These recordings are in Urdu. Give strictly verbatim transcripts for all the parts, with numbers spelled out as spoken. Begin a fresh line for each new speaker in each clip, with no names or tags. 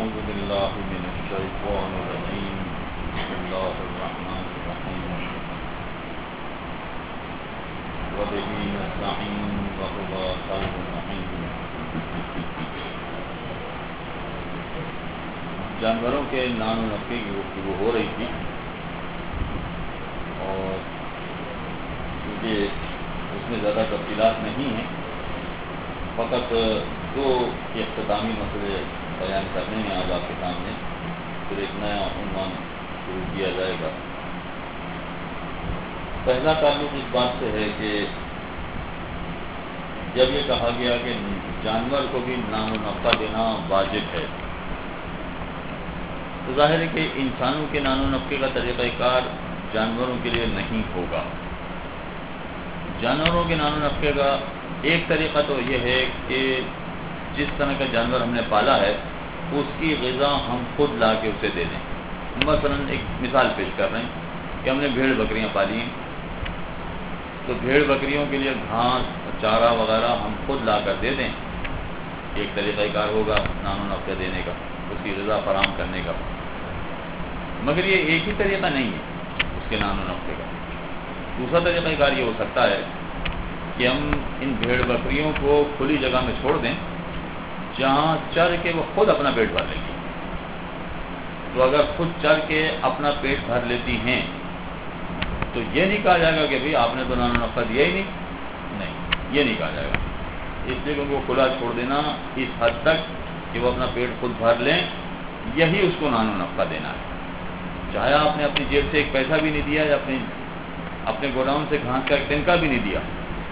أعوذ بالله من الشيطان الرجيم بسم الله الرحمن الرحيم وبه نستعين وهو خير الرحيم. جانوروں کے نان و نفقے کی گفتگو ہو رہی تھی اور کیونکہ اس میں زیادہ تفصیلات نہیں ہیں، فقط دو اختتامی مسئلے بیان کرنے میں آج آپ کے سامنے پھر ایک نیا عنوان شروع کیا جائے گا. پہلا تعلق اس بات سے ہے کہ جب یہ کہا گیا کہ جانور کو بھی نان و نفع دینا واجب ہے، تو ظاہر ہے کہ انسانوں کے نان و نفع کا طریقہ کار جانوروں کے لیے نہیں ہوگا. جانوروں کے نان و نفع کا ایک طریقہ تو یہ ہے کہ جس طرح کا جانور ہم نے پالا ہے اس کی غذا ہم خود لا کے اسے دے دیں. مثلا ایک مثال پیش کر رہے ہیں کہ ہم نے بھیڑ بکریاں پالی ہیں، تو بھیڑ بکریوں کے لیے گھاس چارہ وغیرہ ہم خود لا کر دے دیں. ایک طریقہ کار ہوگا نان و نفع دینے کا، اس کی غذا فراہم کرنے کا. مگر یہ ایک ہی طریقہ نہیں ہے اس کے نان و نفع کا. دوسرا طریقہ کار یہ ہو سکتا ہے کہ ہم ان بھیڑ بکریوں کو کھلی جگہ میں چھوڑ دیں جہاں چر کے وہ خود اپنا پیٹ بھر لیں گی. تو اگر خود چر کے اپنا پیٹ بھر لیتی ہیں تو یہ نہیں کہا جائے گا کہ بھئی آپ نے تو نان و نفع دیا ہی نہیں نہیں یہ نہیں کہا جائے گا. اس لیے کہ ان کو کھلا چھوڑ دینا اس حد تک کہ وہ اپنا پیٹ خود بھر لیں، یہی اس کو نان و نفع دینا ہے. چاہے آپ نے اپنی جیب سے ایک پیسہ بھی نہیں دیا یا اپنی اپنے گوڈاؤن سے گھاس کا ایک ٹنکا بھی نہیں دیا.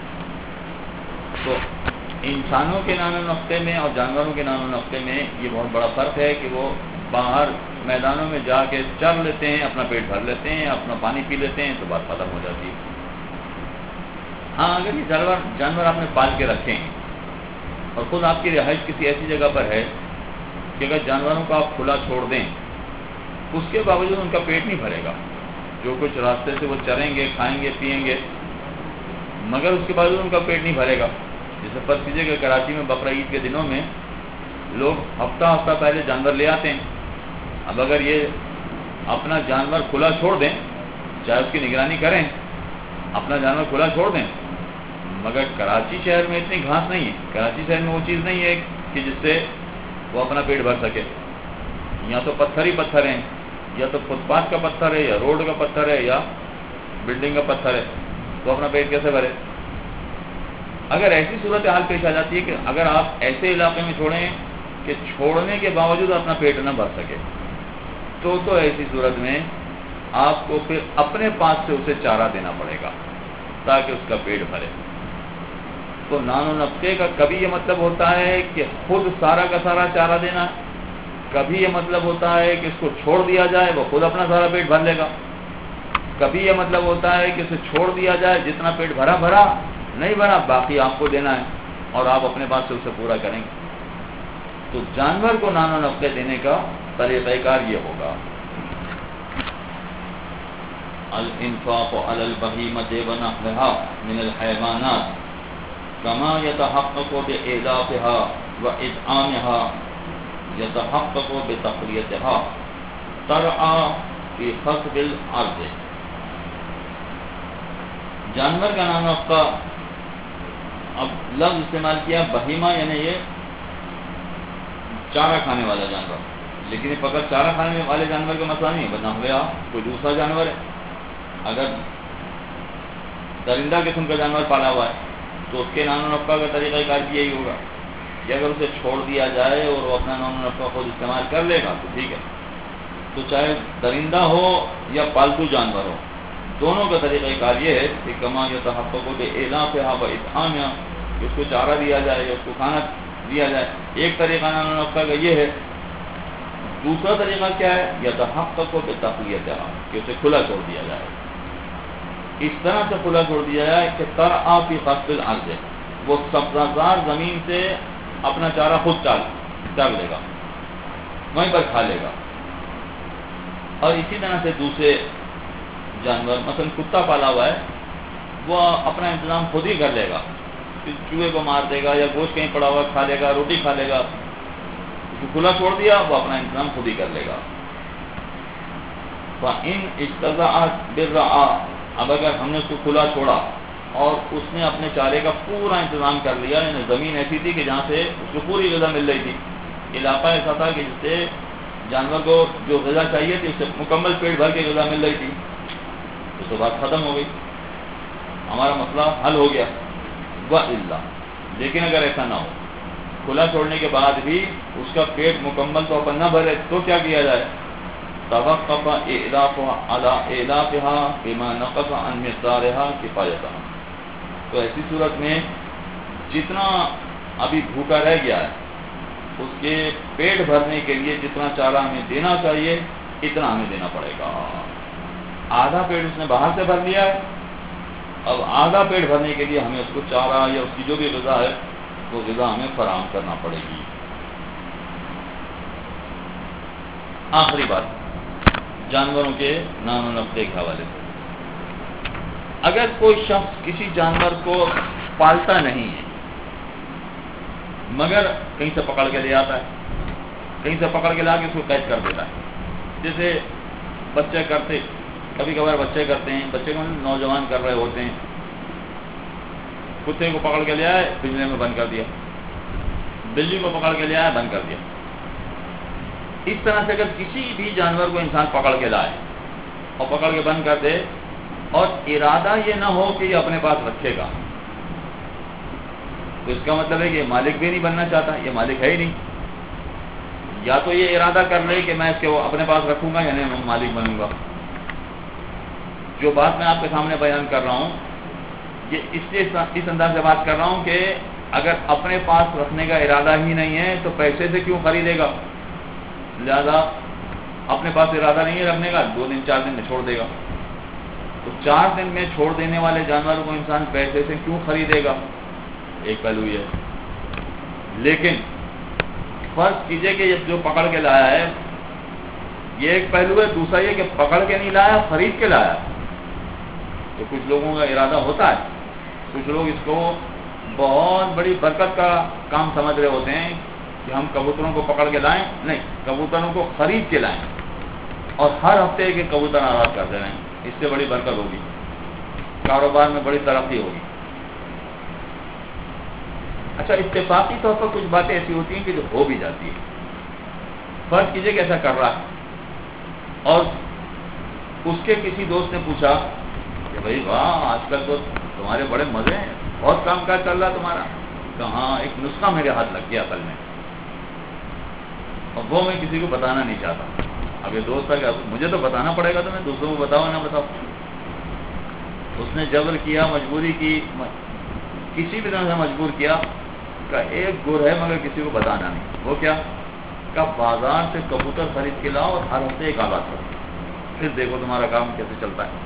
تو انسانوں کے نان و نفع میں اور جانوروں کے نان و نفع میں یہ بہت بڑا فرق ہے کہ وہ باہر میدانوں میں جا کے چر لیتے ہیں، اپنا پیٹ بھر لیتے ہیں، اپنا پانی پی لیتے ہیں، تو بات ختم ہو جاتی ہے. ہاں اگر یہ جانور جانور آپ نے پال کے رکھے ہیں اور خود آپ کی رہائش کسی ایسی جگہ پر ہے کہ اگر جانوروں کو آپ کھلا چھوڑ دیں اس کے باوجود ان کا پیٹ نہیں بھرے گا. جو کچھ راستے سے وہ چریں گے، کھائیں گے، پئیں گے، مگر اس کے باوجود ان کا پیٹ نہیں بھرے گا. جیسے فرض کیجیے کہ کراچی میں بقرہ عید کے دنوں میں لوگ ہفتہ ہفتہ پہلے جانور لے آتے ہیں. اب اگر یہ اپنا جانور کھلا چھوڑ دیں، چاہے اس کی نگرانی کریں، اپنا جانور کھلا چھوڑ دیں، مگر کراچی شہر میں اتنی گھاس نہیں ہے، کراچی شہر میں وہ چیز نہیں ہے کہ جس سے وہ اپنا پیٹ بھر سکے. یا تو پتھر ہی پتھر ہیں، یا تو فٹ پاتھ کا پتھر ہے، یا روڈ کا پتھر ہے، یا بلڈنگ کا پتھر ہے، تو اپنا پیٹ کیسے بھرے؟ اگر ایسی صورت حال پیش آ جاتی ہے کہ اگر آپ ایسے علاقے میں چھوڑیں کہ چھوڑنے کے باوجود اپنا پیٹ نہ بھر سکے، تو تو ایسی صورت میں آپ کو پھر اپنے پاس سے اسے چارہ دینا پڑے گا تاکہ اس کا پیٹ بھرے. تو نان و نفع کا کبھی یہ مطلب ہوتا ہے کہ خود سارا کا سارا چارہ دینا، کبھی یہ مطلب ہوتا ہے کہ اس کو چھوڑ دیا جائے، وہ خود اپنا سارا پیٹ بھر لے گا. کبھی یہ مطلب ہوتا ہے کہ اسے چھوڑ دیا جائے، جتنا پیٹ بھرا بھرا نہیں بھرا باقی آپ کو دینا ہے اور آپ اپنے پاس سے اسے پورا کریں گے. تو جانور کو نان و نفع دینے کا طریقہ کار یہ ہوگا. الانفاق علی البہیمۃ ونحوها من الحیوانات کما یتحقق بإعلافها وإطعامها یتحقق بتقویتها ترعی فی خصب الارض. جانور کا نام نفع، اب لفظ استعمال کیا بہیمہ، یعنی یہ چارہ کھانے والا جانور، لیکن یہ فقط چارہ کھانے والے جانور کا مسئلہ نہیں ہے، بنا ہوا کوئی دوسرا جانور ہے. اگر درندہ قسم کا جانور پالا ہوا ہے تو اس کے نان و نفع کا طریقہ کار بھی یہی ہوگا کہ اگر اسے چھوڑ دیا جائے اور وہ اپنا نان و نفع خود استعمال کر لے گا تو ٹھیک ہے. تو چاہے درندہ ہو یا پالتو جانور ہو، دونوں کا طریقہ کار یہ ہے کہ کما یتحقق بإعلافها وإطعامها، کہ اس کو چارہ دیا جائے یا اس کو کھانا دیا جائے. ایک طریقہ نان و نفع کا یہ ہے. دوسرا طریقہ کیا ہے؟ یتحقق بتقویتها، کہ اسے کھلا چھوڑ دیا جائے. اس طرح سے کھلا چھوڑ دیا جائے کہ ترعی فی خصب الارض، وہ سبززار زمین سے اپنا چارہ خود چال چر لے گا، وہیں پر کھا لے گا. اور اسی طرح سے دوسرے جانور مثلا کتا پالا ہوا ہے، وہ اپنا انتظام خود ہی کر لے گا، چوہے کو مار دے گا یا گوشت کہیں پڑا ہوا کھا لے گا، روٹی کھا لے گا. اس کو کھلا چھوڑ دیا، وہ اپنا انتظام خود ہی کر لے گا. فَإِنْ اجْتَزَعَتْ بِالرَّعَا، اب اگر ہم نے اس کو کھلا چھوڑا اور اس نے اپنے چارے کا پورا انتظام کر لیا، یعنی زمین ایسی تھی کہ جہاں سے اس کو پوری غذا مل رہی تھی، علاقہ ایسا تھا کہ جس سے جانور کو جو غذا چاہیے تھی اس سے مکمل پیٹ بھر کے غذا مل رہی تھی، اس کے بعد ختم ہو گئی، ہمارا مسئلہ حل ہو گیا. وَإِلَّا، لیکن اگر ایسا نہ ہو، کھلا چھوڑنے کے بعد بھی اس کا پیٹ مکمل تو اپن نہ بھرے، تو کیا کیا جائے؟ توقف إعلافها على إعلافها بما نقص عن مقدارها كفايتها. تو ایسی صورت میں جتنا ابھی بھوکا رہ گیا ہے اس کے پیٹ بھرنے کے لیے جتنا چارہ ہمیں دینا چاہیے اتنا ہمیں دینا پڑے گا. آدھا پیٹ اس نے باہر سے بھر لیا ہے، اب آدھا پیٹ بھرنے کے لیے ہمیں اس کو چارہ یا اس کی جو بھی غذا ہے وہ غذا ہمیں فراہم کرنا پڑے گی. آخری بات جانوروں کے نان و نفقے کے حوالے سے، اگر کوئی شخص کسی جانور کو پالتا نہیں ہے مگر کہیں سے پکڑ کے لے آتا ہے، کہیں سے پکڑ کے لا کے اس کو قید کر دیتا ہے، جیسے بچے کرتے کبھی کبھار بچے کرتے ہیں، بچے کو نوجوان کر رہے ہوتے ہیں، کتے کو پکڑ کے لے آئے پنجرے میں بند کر دیا، بلی کو پکڑ کے لے آئے بند کر دیا. اس طرح سے اگر کسی بھی جانور کو انسان پکڑ کے لائے اور پکڑ کے بند کر دے اور ارادہ یہ نہ ہو کہ یہ اپنے پاس رکھے گا، تو اس کا مطلب ہے کہ یہ مالک بھی نہیں بننا چاہتا، یہ مالک ہے ہی نہیں. یا تو یہ ارادہ کر لے کہ میں اس کے اپنے پاس رکھوں گا یعنی میں مالک بنوں گا. جو بات میں آپ کے سامنے بیان کر رہا ہوں یہ اس لیے اس انداز سے بات کر رہا ہوں کہ اگر اپنے پاس رکھنے کا ارادہ ہی نہیں ہے تو پیسے سے کیوں خریدے گا؟ لہذا اپنے پاس ارادہ نہیں ہے رکھنے کا، دو دن چار دن میں چھوڑ دے گا. تو چار دن میں چھوڑ دینے والے جانور کو انسان پیسے سے کیوں خریدے گا؟ ایک پہلو یہ ہے. لیکن فرض کیجئے کہ یہ جو پکڑ کے لایا ہے یہ ایک پہلو ہے، دوسرا یہ کہ پکڑ کے نہیں لایا، خرید کے لایا. تو کچھ لوگوں کا ارادہ ہوتا ہے، کچھ لوگ اس کو بہت بڑی برکت کا کام سمجھ رہے ہوتے ہیں کہ ہم کبوتروں کو پکڑ کے لائیں، نہیں، کبوتروں کو خرید کے لائیں اور ہر ہفتے ایک ایک کبوتر آزاد کرتے رہیں، اس سے بڑی برکت ہوگی، کاروبار میں بڑی ترقی ہوگی. اچھا، اتفاقی طور پر کچھ باتیں ایسی ہوتی ہیں کہ جو ہو بھی جاتی ہے. فرض کیجئے کہ ایسا کر رہا ہے اور اس کے کسی دوست نے پوچھا کہ بھائی واہ آج کل تو تمہارے بڑے مزے ہیں، بہت کام کاج چل رہا تمہارا. کہاں ایک نسخہ میرے ہاتھ لگ گیا اصل میں، اور وہ میں کسی کو بتانا نہیں چاہتا. اب یہ دوست ہے کہ مجھے تو بتانا پڑے گا، تو میں دوسروں کو بتاؤ نہ بتاؤ. اس نے جبر کیا، مجبوری کی، کسی بھی طرح سے مجبور کیا کہ ایک گر ہے مگر کسی کو بتانا نہیں. وہ کیا کہ بازار سے کبوتر خرید کے لاؤ اور ہر ہفتے ایک آزاد کرو، پھر دیکھو تمہارا کام کیسے چلتا ہے.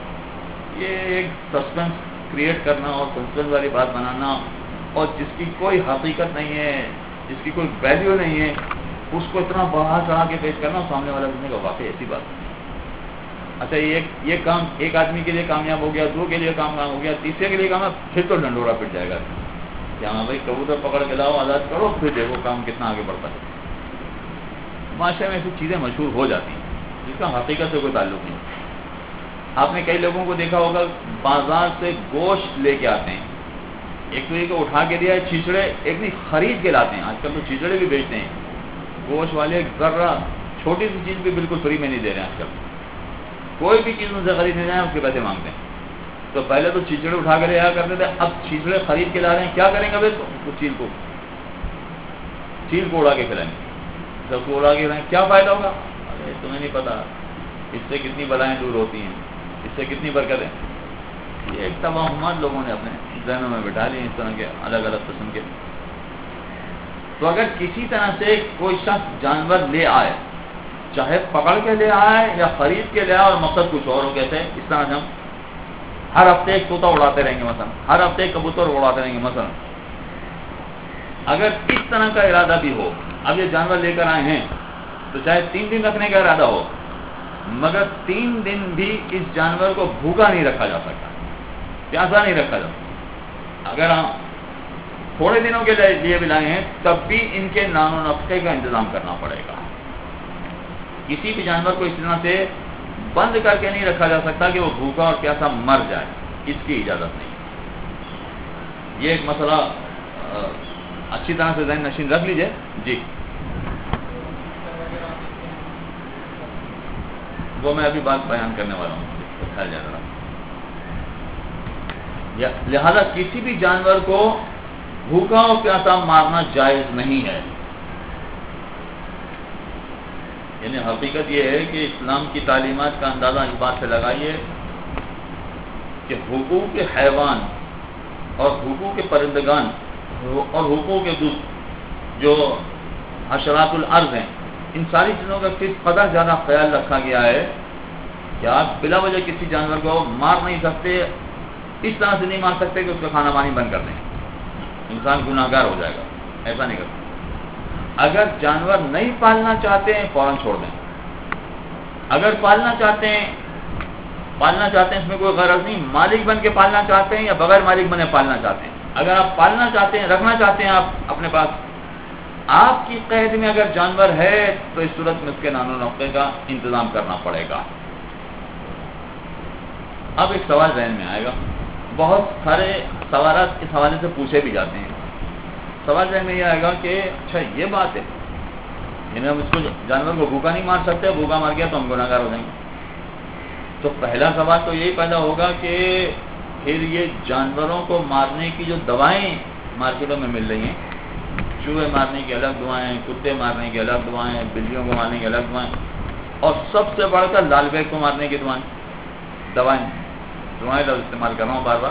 یہ ایک سسپینس کریٹ کرنا اور سسپینس والی بات بنانا اور جس کی کوئی حقیقت نہیں ہے، جس کی کوئی ویلیو نہیں ہے، اس کو اتنا بڑھا چڑھا کے پیش کرنا، سامنے والا سننے کا واقعی ایسی بات. اچھا، یہ یہ کام ایک آدمی کے لیے کامیاب ہو گیا، دو کے لیے کامیاب ہو گیا، تیسرے کے لیے کامیاب، پھر تو ڈنڈورا پٹ جائے گا کہ ہاں بھائی کبوتر پکڑ کے لاؤ آزاد کرو، پھر دیکھو کام کتنا آگے بڑھتا ہے. معاشرے میں ایسی چیزیں مشہور ہو جاتی ہیں جس کا حقیقت سے کوئی تعلق نہیں. آپ نے کئی لوگوں کو دیکھا ہوگا بازار سے گوشت لے کے آتے ہیں، ایک تو یہ کہ اٹھا کے دیا ہے چھیچڑے، ایک نہیں خرید کے لاتے ہیں. آج کل تو چھیچڑے بھی بیچتے ہیں گوشت والے، ذرا چھوٹی سی چیز بھی بالکل فری میں نہیں دے رہے ہیں. آج کل کوئی بھی چیز ان سے خریدنے جائیں اس کے پیسے مانگتے ہیں. تو پہلے تو چھیچڑے اٹھا کے لے آیا کرتے تھے، اب چھیچڑے خرید کے لا رہے ہیں. کیا کریں گے بھائی؟ تو چیل کو چیل کو اڑا کے کھلائیں گے. جب کو اڑا کے کھلائیں کیا فائدہ ہوگا؟ ارے تمہیں نہیں پتا اس سے کتنی بلائیں دور ہوتی ہیں، اس سے کتنی برکتیں. یہ ایک توہمات لوگوں نے اپنے ذہنوں میں بٹھا لی اس طرح کے الگ الگ قسم کے. تو اگر کسی طرح سے کوئی شخص جانور لے آئے، چاہے پکڑ کے لے آئے یا خرید کے لے آئے اور مقصد کچھ اور ہو، کہتے ہیں اس طرح سے ہم ہر ہفتے ایک طوطا اڑاتے رہیں گے، مثلا ہر ہفتے ایک کبوتر اڑاتے رہیں گے مثلا. اگر اس طرح کا ارادہ بھی ہو، اب یہ جانور لے کر آئے ہیں تو چاہے تین دن رکھنے کا ارادہ ہو مگر تین دن بھی اس جانور کو بھوکا نہیں رکھا جا سکتا، پیاسا نہیں رکھا جا سکتا. اگر ہم تھوڑے دنوں کے لیے بھی لائے ہیں تب بھی ان کے نان و نفقے کا انتظام کرنا پڑے گا. کسی بھی جانور کو اس طرح سے بند کر کے نہیں رکھا جا سکتا کہ وہ بھوکا اور پیاسا مر جائے، اس کی اجازت نہیں. یہ ایک مسئلہ اچھی طرح سے ذہن نشین رکھ لیجئے. جی وہ میں ابھی بات بیان کرنے والا ہوں، خیال جائے ذرا. لہذا کسی بھی جانور کو بھوکا اور پیاسا مارنا جائز نہیں ہے. یعنی حقیقت یہ ہے کہ اسلام کی تعلیمات کا اندازہ اس بات سے لگائیے کہ حقوق حیوان اور حقوق پرندگان اور حقوق دوسرے جو حشرات الارض ہیں، ان ساری چیزوں کا کس قدر زیادہ خیال رکھا گیا ہے کہ آپ بلا وجہ کسی جانور کو مار نہیں سکتے. اس طرح سے نہیں مار سکتے کہ اس کا کھانا پانی بند کر دیں، انسان گناہ گار ہو جائے گا. ایسا نہیں کرتے. اگر جانور نہیں پالنا چاہتے ہیں فوراً چھوڑ دیں. اگر پالنا چاہتے ہیں پالنا چاہتے ہیں اس میں کوئی غرض نہیں، مالک بن کے پالنا چاہتے ہیں یا بغیر مالک بنے پالنا چاہتے ہیں، اگر آپ پالنا چاہتے ہیں، رکھنا چاہتے ہیں آپ اپنے پاس، آپ کی قید میں اگر جانور ہے تو اس صورت میں اس کے نان و نفقے کا انتظام کرنا پڑے گا. اب ایک سوال ذہن میں آئے گا، بہت سارے سوالات اس حوالے سے پوچھے بھی جاتے ہیں. سوال ذہن میں یہ آئے گا کہ اچھا یہ بات ہے، یعنی ہم اس کو جانور کو بھوکا نہیں مار سکتے، بھوکا مار گیا تو ہم گناہ گار ہو جائیں گے. تو پہلا سوال تو یہی پیدا ہوگا کہ پھر یہ جانوروں کو مارنے کی جو دوائیں مارکیٹوں میں مل رہی ہیں، چوہے مارنے کی الگ دعائیں، کتے مارنے کی الگ دعائیں، بلیوں کو مارنے کی الگ دعائیں، اور سب سے بڑھ کر لال بیگ کو مارنے کی دعائیں دوائیں دعائیں لفظ استعمال کر رہا ہوں بار بار.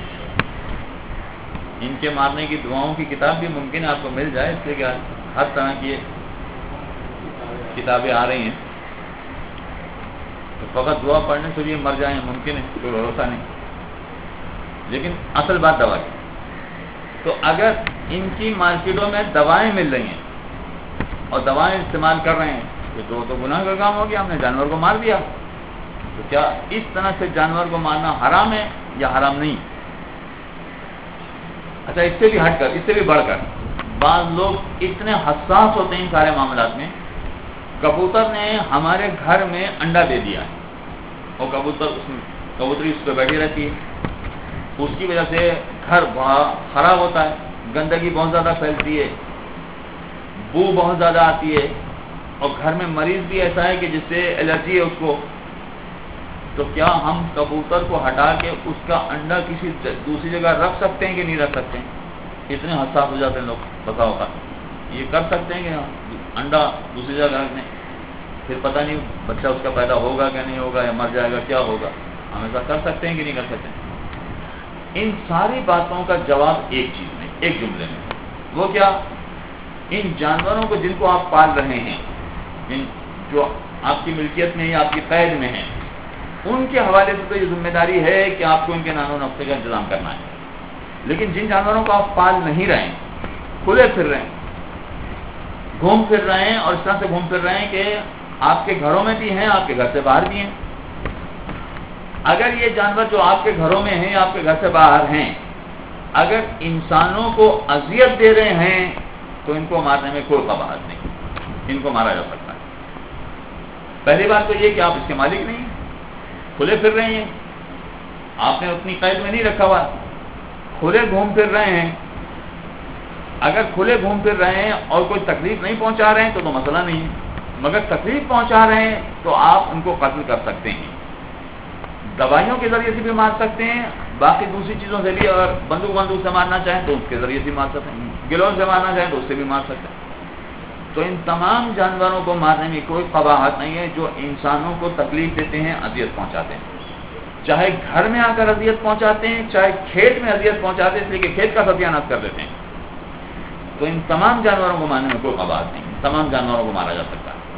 ان کے مارنے کی دعاؤں کی کتاب بھی ممکن ہے آپ کو مل جائے، اس لیے کہ ہر طرح کی کتابیں آ رہی ہیں. تو فقط دعا پڑھنے سے بھی مر جائیں ممکن ہے، کوئی بھروسہ نہیں. لیکن اصل بات دوا کی. تو اگر ان کی مارکیٹوں میں دوائیں مل رہی ہیں اور دوائیں استعمال کر رہے ہیں تو دو تو گناہ کا کام ہو گیا، ہم نے جانور کو مار دیا. تو کیا اس طرح سے جانور کو مارنا حرام ہے یا حرام نہیں؟ اچھا اس سے بھی ہٹ کر، اس سے بھی بڑھ کر، بعض لوگ اتنے حساس ہوتے ہیں ان سارے معاملات میں. کبوتر نے ہمارے گھر میں انڈا دے دیا ہے اور کبوتر اس میں کبوتری اس پہ بیٹھی رہتی ہے، اس کی وجہ سے گھر خراب ہوتا ہے، گندگی بہت زیادہ پھیلتی ہے، بو بہت زیادہ آتی ہے، اور گھر میں مریض بھی ایسا ہے کہ جس سے الرجی ہے اس کو. تو کیا ہم کبوتر کو ہٹا کے اس کا انڈا کسی دوسری جگہ رکھ سکتے ہیں کہ نہیں رکھ سکتے ہیں؟ اتنے حساس ہو جاتے ہیں لوگ. بتا ہوگا یہ کر سکتے ہیں کہ انڈا دوسری جگہ رکھ دیں، پھر پتہ نہیں بچہ اس کا پیدا ہوگا کہ نہیں ہوگا یا مر جائے گا، کیا ہوگا؟ ہم ایسا کر سکتے ہیں کہ نہیں کر سکتے؟ ان ساری باتوں کا جواب ایک چیز میں، ایک جملے میں. وہ کیا؟ ان جانوروں کو جن کو آپ پال رہے ہیں، ان جو آپ کی ملکیت میں یا آپ کی قید میں ہیں، ان کے حوالے سے تو یہ ذمہ داری ہے کہ آپ کو ان کے نان و نفقے کا انتظام کرنا ہے. لیکن جن جانوروں کو آپ پال نہیں رہے ہیں، کھلے پھر رہے ہیں، گھوم پھر رہے ہیں، اور اس طرح سے گھوم پھر رہے ہیں کہ آپ کے گھروں میں بھی ہیں، آپ کے گھر سے باہر بھی ہیں. اگر یہ جانور جو آپ کے گھروں میں ہیں، آپ کے گھر سے باہر ہیں، اگر انسانوں کو اذیت دے رہے ہیں تو ان کو مارنے میں کوئی قباحت نہیں، ان کو مارا جا سکتا ہے. پہلی بات تو یہ کہ آپ اس کے مالک نہیں ہیں، کھلے پھر رہے ہیں، آپ نے اتنی قید میں نہیں رکھا ہوا، کھلے گھوم پھر رہے ہیں. اگر کھلے گھوم پھر رہے ہیں اور کوئی تکلیف نہیں پہنچا رہے ہیں تو تو مسئلہ نہیں ہے، مگر تکلیف پہنچا رہے ہیں تو آپ ان کو قتل کر سکتے ہیں. دوائیوں کے ذریعے سے بھی مار سکتے ہیں، باقی دوسری چیزوں سے بھی. اگر بندوق بندوق سے مارنا چاہیں تو اس کے ذریعے سے مار سکتے ہیں، گلوز سے مارنا چاہیں تو اس سے بھی مار سکتے ہیں. تو ان تمام جانوروں کو مارنے میں کوئی قباحت نہیں ہے جو انسانوں کو تکلیف دیتے ہیں، اذیت پہنچاتے ہیں، چاہے گھر میں آ کر اذیت پہنچاتے ہیں، چاہے کھیت میں اذیت پہنچاتے ہیں، اس لیے کہ کھیت کا ستیاناش کر دیتے ہیں. تو ان تمام جانوروں کو مارنے میں کوئی قباحت نہیں، تمام جانوروں کو مارا جا سکتا ہے.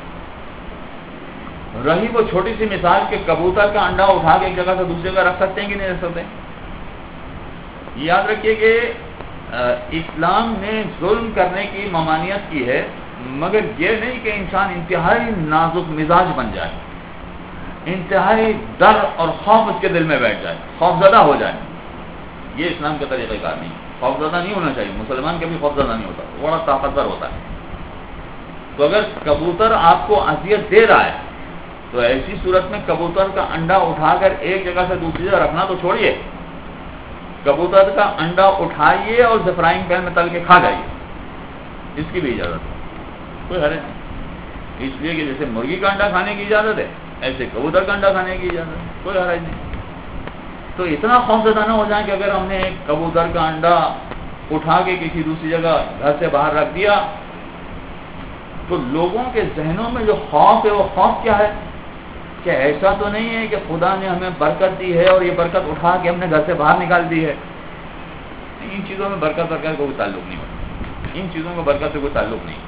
رہی وہ چھوٹی سی مثال کہ کبوتر کا انڈا اٹھا کے ایک جگہ سے دوسری جگہ رکھ سکتے ہیں کہ نہیں رکھ سکتے. یاد رکھیے کہ اسلام نے ظلم کرنے کی ممانعت کی ہے، مگر یہ نہیں کہ انسان انتہائی نازک مزاج بن جائے، انتہائی ڈر اور خوف اس کے دل میں بیٹھ جائے، خوف زدہ ہو جائے. یہ اسلام کا طریقہ کار نہیں. خوفزدہ نہیں ہونا چاہیے. مسلمان کبھی خوفزدہ نہیں ہوتا, وہ بڑا طاقتور ہوتا ہے. تو اگر کبوتر آپ کو اذیت دے رہا ہے تو ایسی صورت میں کبوتر کا انڈا اٹھا کر ایک جگہ سے دوسری جگہ رکھنا تو چھوڑیے, کبوتر کا انڈا اٹھائیے اور زفرائنگ پین میں تل کے کھا جائیے, اس کی بھی اجازت ہے, کوئی حرج نہیں. اس لیے کہ جیسے مرغی کا انڈا کھانے کی اجازت ہے ایسے کبوتر کا انڈا کھانے کی اجازت ہے, کوئی حرج نہیں. تو اتنا خوفزدہ نہ ہو جائیں کہ اگر ہم نے ایک کبوتر کا انڈا اٹھا کے کسی دوسری جگہ گھر سے باہر رکھ دیا تو لوگوں کے ذہنوں میں جو خوف ہے وہ خوف کیا ہے کہ ایسا تو نہیں ہے کہ خدا نے ہمیں برکت دی ہے اور یہ برکت اٹھا کے ہم نے گھر سے باہر نکال دی ہے. ان چیزوں میں برکت برکت کا کوئی تعلق نہیں ہوتا, ان چیزوں میں برکت سے کوئی تعلق نہیں.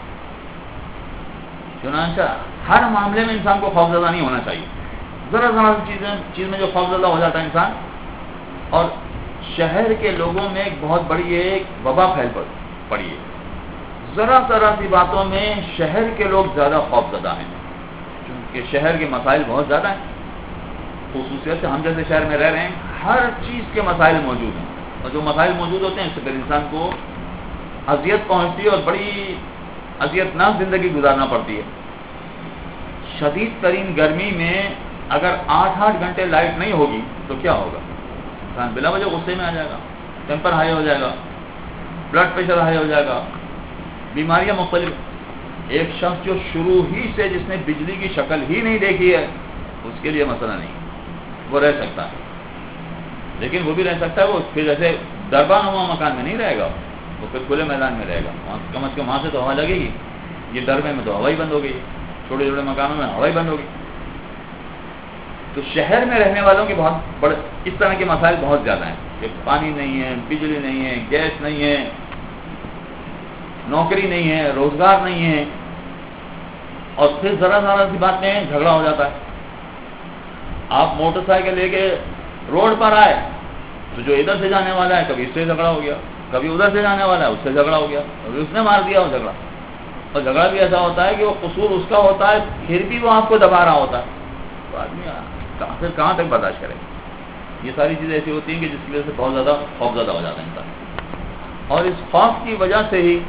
چنانچہ ہر معاملے میں انسان کو خوفزدہ نہیں ہونا چاہیے. ذرا ذرا چیزیں چیز میں جو خوفزدہ ہو جاتا ہے انسان, اور شہر کے لوگوں میں ایک بہت بڑی ایک وبا پھیل پڑی ہے. ذرا ذرا سی باتوں میں شہر کے لوگ زیادہ خوفزدہ ہیں, کیونکہ شہر کے مسائل بہت زیادہ ہیں. خصوصیت سے ہم جیسے شہر میں رہ رہے ہیں, ہر چیز کے مسائل موجود ہیں, اور جو مسائل موجود ہوتے ہیں اس سے پھر انسان کو اذیت پہنچتی ہے اور بڑی اذیت ناک زندگی گزارنا پڑتی ہے. شدید ترین گرمی میں اگر آٹھ آٹھ گھنٹے لائٹ نہیں ہوگی تو کیا ہوگا؟ انسان بلا وجہ غصے میں آ جائے گا, ٹیمپر ہائی ہو جائے گا, بلڈ پریشر ہائی ہو جائے گا, بیماریاں مختلف. ایک شخص جو شروع ہی سے جس نے بجلی کی شکل ہی نہیں دیکھی ہے اس کے لیے مسئلہ نہیں, وہ رہ سکتا ہے. لیکن وہ بھی رہ سکتا ہے, وہ پھر جیسے دربان ہوا مکان میں نہیں رہے گا, وہ پھر کھلے میدان میں رہے گا. کم از کم وہاں سے تو ہوا لگے گی. یہ دربے میں تو ہوا ہی بند ہو گئی, چھوٹے چھوٹے مکانوں میں ہوا ہی بند ہوگی. تو شہر میں رہنے والوں کے بہت بڑے اس طرح کے مسائل بہت زیادہ ہیں کہ پانی نہیں ہے, بجلی نہیں ہے, گیس نہیں ہے, نوکری نہیں ہے, روزگار نہیں ہے, اور پھر ذرا ذرا سی بات میں جھگڑا ہو جاتا ہے. آپ موٹر سائیکل لے کے روڈ پر آئے تو جو ادھر سے جانے والا ہے کبھی اس سے جھگڑا ہو گیا, کبھی ادھر سے جانے والا ہے اس سے جھگڑا ہو گیا, کبھی اس نے مار دیا وہ جھگڑا. اور جھگڑا بھی ایسا ہوتا ہے کہ وہ قصور اس کا ہوتا ہے پھر بھی وہ آپ کو دبا رہا ہوتا ہے. تو آدمی پھر کہاں تک برداشت کرے. یہ ساری چیزیں ایسی ہوتی ہیں کہ جس کی وجہ سے بہت زیادہ خوف زدہ ہو جاتا ہے انسان, اور اس خوف کی وجہ سے ہی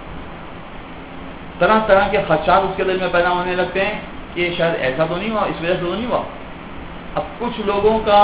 طرح طرح کے خدشات اس کے دل میں پیدا ہونے لگتے ہیں کہ شاید ایسا تو نہیں ہوا, اس وجہ سے تو نہیں ہوا. اب کچھ لوگوں کا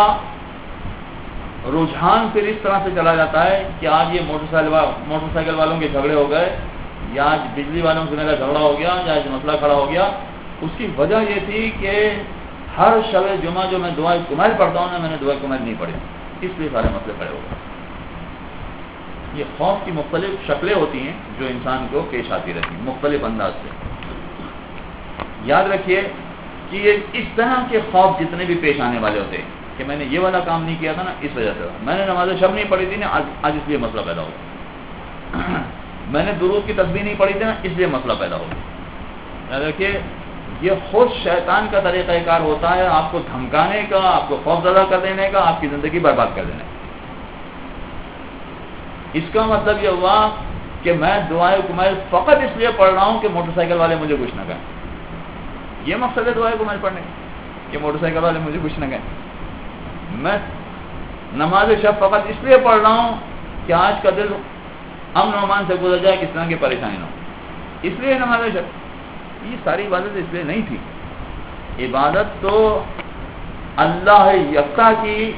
رجحان پھر اس طرح سے چلا جاتا ہے کہ آج یہ موٹر سائیکل موٹر سائیکل والوں کے جھگڑے ہو گئے, یا آج بجلی والوں سے میرا جھگڑا ہو گیا, یا آج مسئلہ کھڑا ہو گیا. اس کی وجہ یہ تھی کہ ہر شب جمعہ جو میں دعائے کمائل پڑھتا ہوں نا, میں نے دعائے کمائل نہیں پڑھی, اس لیے سارے مسئلے کھڑے ہو گئے. یہ خوف کی مختلف شکلیں ہوتی ہیں جو انسان کو پیش آتی رہتی ہیں مختلف انداز سے. یاد رکھیے کہ یہ اس طرح کے خوف جتنے بھی پیش آنے والے ہوتے ہیں کہ میں نے یہ والا کام نہیں کیا تھا نا اس وجہ سے, میں نے نماز شب نہیں پڑھی تھی نا آج آج اس لیے مسئلہ پیدا ہوا, میں نے درود کی تسبیح نہیں پڑھی تھی نا اس لیے مسئلہ پیدا ہو گیا. یاد رکھیے یہ خود شیطان کا طریقہ کار ہوتا ہے آپ کو دھمکانے کا, آپ کو خوف زدہ کر دینے کا, آپ کی زندگی برباد کر دینے کا. اس کا مطلب یہ ہوا کہ میں دعائے کمائل فقط اس لیے پڑھ رہا ہوں کہ موٹر سائیکل والے مجھے کچھ نہ کہیں. یہ مقصد ہے دعائے کمائل پڑھنے کہ موٹر سائیکل والے مجھے کچھ نہ کہیں. میں نماز شب فقط اس لیے پڑھ رہا ہوں کہ آج کا دل امن و امان سے گزر جائے, کس طرح کی پریشانی نہ ہو, اس لیے نماز شب. یہ ساری عبادت اس لیے نہیں تھی. عبادت تو اللہ یکتا کی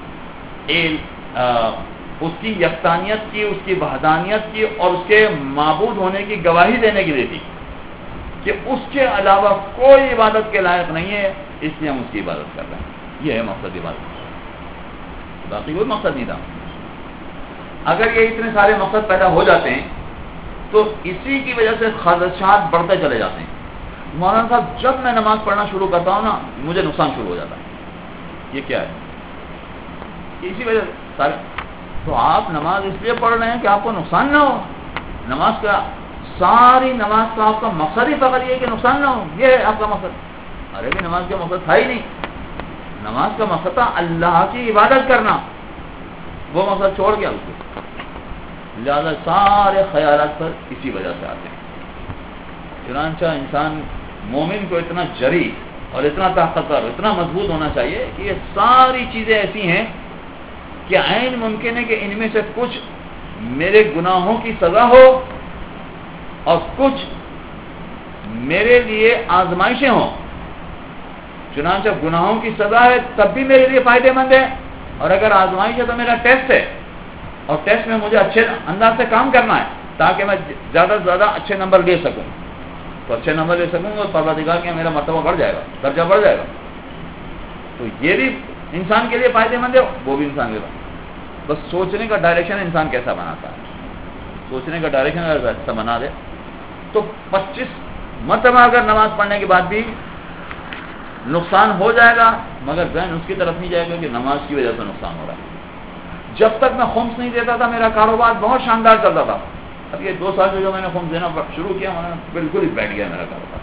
اس کی یکتانیت کی, اس کی وحدانیت کی اور اس کے معبود ہونے کی گواہی دینے کے لیے تھی کہ اس کے علاوہ کوئی عبادت کے لائق نہیں ہے, اس لیے ہم اس کی عبادت کر رہے ہیں. یہ ہے مقصد عبادت, باقی کوئی مقصد نہیں تھا. اگر یہ اتنے سارے مقصد پیدا ہو جاتے ہیں تو اسی کی وجہ سے خدشات بڑھتے چلے جاتے ہیں. مولانا صاحب جب میں نماز پڑھنا شروع کرتا ہوں نا مجھے نقصان شروع ہو جاتا ہے. یہ کیا ہے؟ اسی وجہ سے سارے. تو آپ نماز اس لیے پڑھ رہے ہیں کہ آپ کو نقصان نہ ہو. نماز کا ساری نماز کا آپ کا مقصد ہی فقط یہ ہے کہ نقصان نہ ہو, یہ ہے آپ کا مقصد. ارے بھی نماز کا مقصد تھا ہی نہیں. نماز کا مقصد تھا اللہ کی عبادت کرنا, وہ مقصد چھوڑ گیا اس کو. لہذا سارے خیالات پر اسی وجہ سے آتے ہیں. چنانچہ انسان مومن کو اتنا جری اور اتنا طاقتور, اتنا مضبوط ہونا چاہیے کہ یہ ساری چیزیں ایسی ہیں کہ عین ممکن ہے کہ ان میں سے کچھ میرے گناہوں کی سزا ہو اور کچھ میرے لیے آزمائشیں ہوں. چنانچہ گناہوں کی سزا ہے تب بھی میرے لیے فائدے مند ہے, اور اگر آزمائش ہے تو میرا ٹیسٹ ہے, اور ٹیسٹ میں مجھے اچھے انداز سے کام کرنا ہے تاکہ میں زیادہ سے زیادہ اچھے نمبر لے سکوں. تو اچھے نمبر لے سکوں گا اور پروردگار کے میرا مرتبہ بڑھ جائے گا, درجہ بڑھ جائے گا. تو یہ بھی انسان کے لیے فائدے مند ہے, وہ بھی انسان کے لیے. بس سوچنے کا ڈائریکشن انسان کیسا بناتا ہے, سوچنے کا ڈائریکشن اگر ایسا بنا دے تو پچیس مرتبہ اگر نماز پڑھنے کے بعد بھی نقصان ہو جائے گا, مگر ذہن اس کی طرف نہیں جائے گا کہ نماز کی وجہ سے نقصان ہو رہا ہے. جب تک میں خمس نہیں دیتا تھا میرا کاروبار بہت شاندار چلتا تھا. اب یہ دو سال سے جو میں نے خمس دینا شروع کیا, میں نے بالکل ہی بیٹھ گیا میرا کاروبار.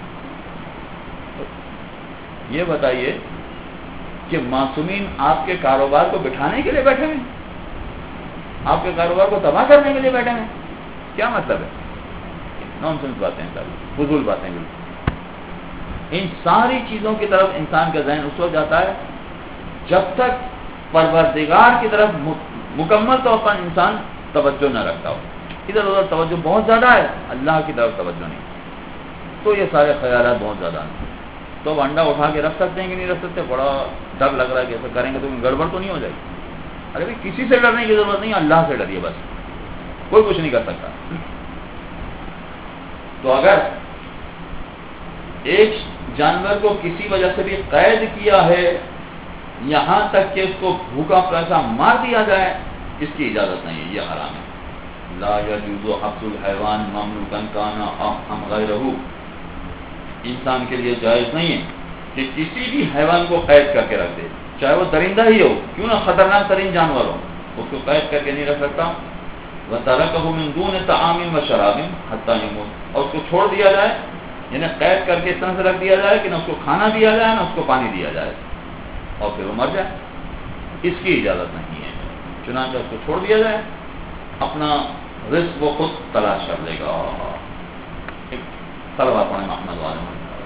یہ بتائیے کہ معصومین آپ کے کاروبار کو بٹھانے کے لیے بیٹھے ہیں, آپ کے کاروبار کو تباہ کرنے کے لیے بیٹھے ہیں؟ کیا مطلب ہے؟ نان سینس باتیں, فضول باتیں. بالکل ان ساری چیزوں کی طرف انسان کا ذہن اس وقت جاتا ہے جب تک پروردگار کی طرف مکمل طور پر انسان توجہ نہ رکھتا ہو. ادھر ادھر توجہ بہت زیادہ ہے, اللہ کی طرف توجہ نہیں. تو یہ سارے خیالات بہت زیادہ ہیں. تو انڈا اٹھا کے رکھ سکتے ہیں کہ نہیں رکھ سکتے, بڑا ڈر لگ رہا ہے کہ ایسا کریں گے تو گڑبڑ تو نہیں ہو جائے گی. ارے بھائی کسی سے ڈرنے کی ضرورت نہیں, اللہ سے ڈریے بس, کوئی کچھ نہیں کر سکتا. تو اگر ایک جانور کو کسی وجہ سے بھی قید کیا ہے یہاں تک کہ اس کو بھوکا پیسہ مار دیا جائے, اس کی اجازت نہیں ہے, یہ حرام ہے. لا يجوز حبس الحيوان مملوكا كان ام غيره. انسان کے لیے جائز نہیں ہے کہ کسی بھی حیوان کو قید کر کے رکھ دے, چاہے وہ درندہ ہی ہو, کیوں نہ خطرناک ترین جانور ہو, اس کو قید کر کے نہیں رکھ سکتا. وَتَرَكَهُ مِن دُونِ طَعَامٍ وَشَرَابٍ حَتَّى يَمُوتَ. اور اس کو چھوڑ دیا جائے, یعنی قید کر کے اس طرح سے رکھ دیا جائے کہ نہ اس کو کھانا دیا جائے نہ اس کو پانی دیا جائے, اور پھر وہ مر جائے. اس کی اجازت نہیں ہے. چنانچہ اس کو چھوڑ دیا جائے, اپنا رزق وہ خود تلاش کر لے گا. طلبہ پڑھیں محمد والے.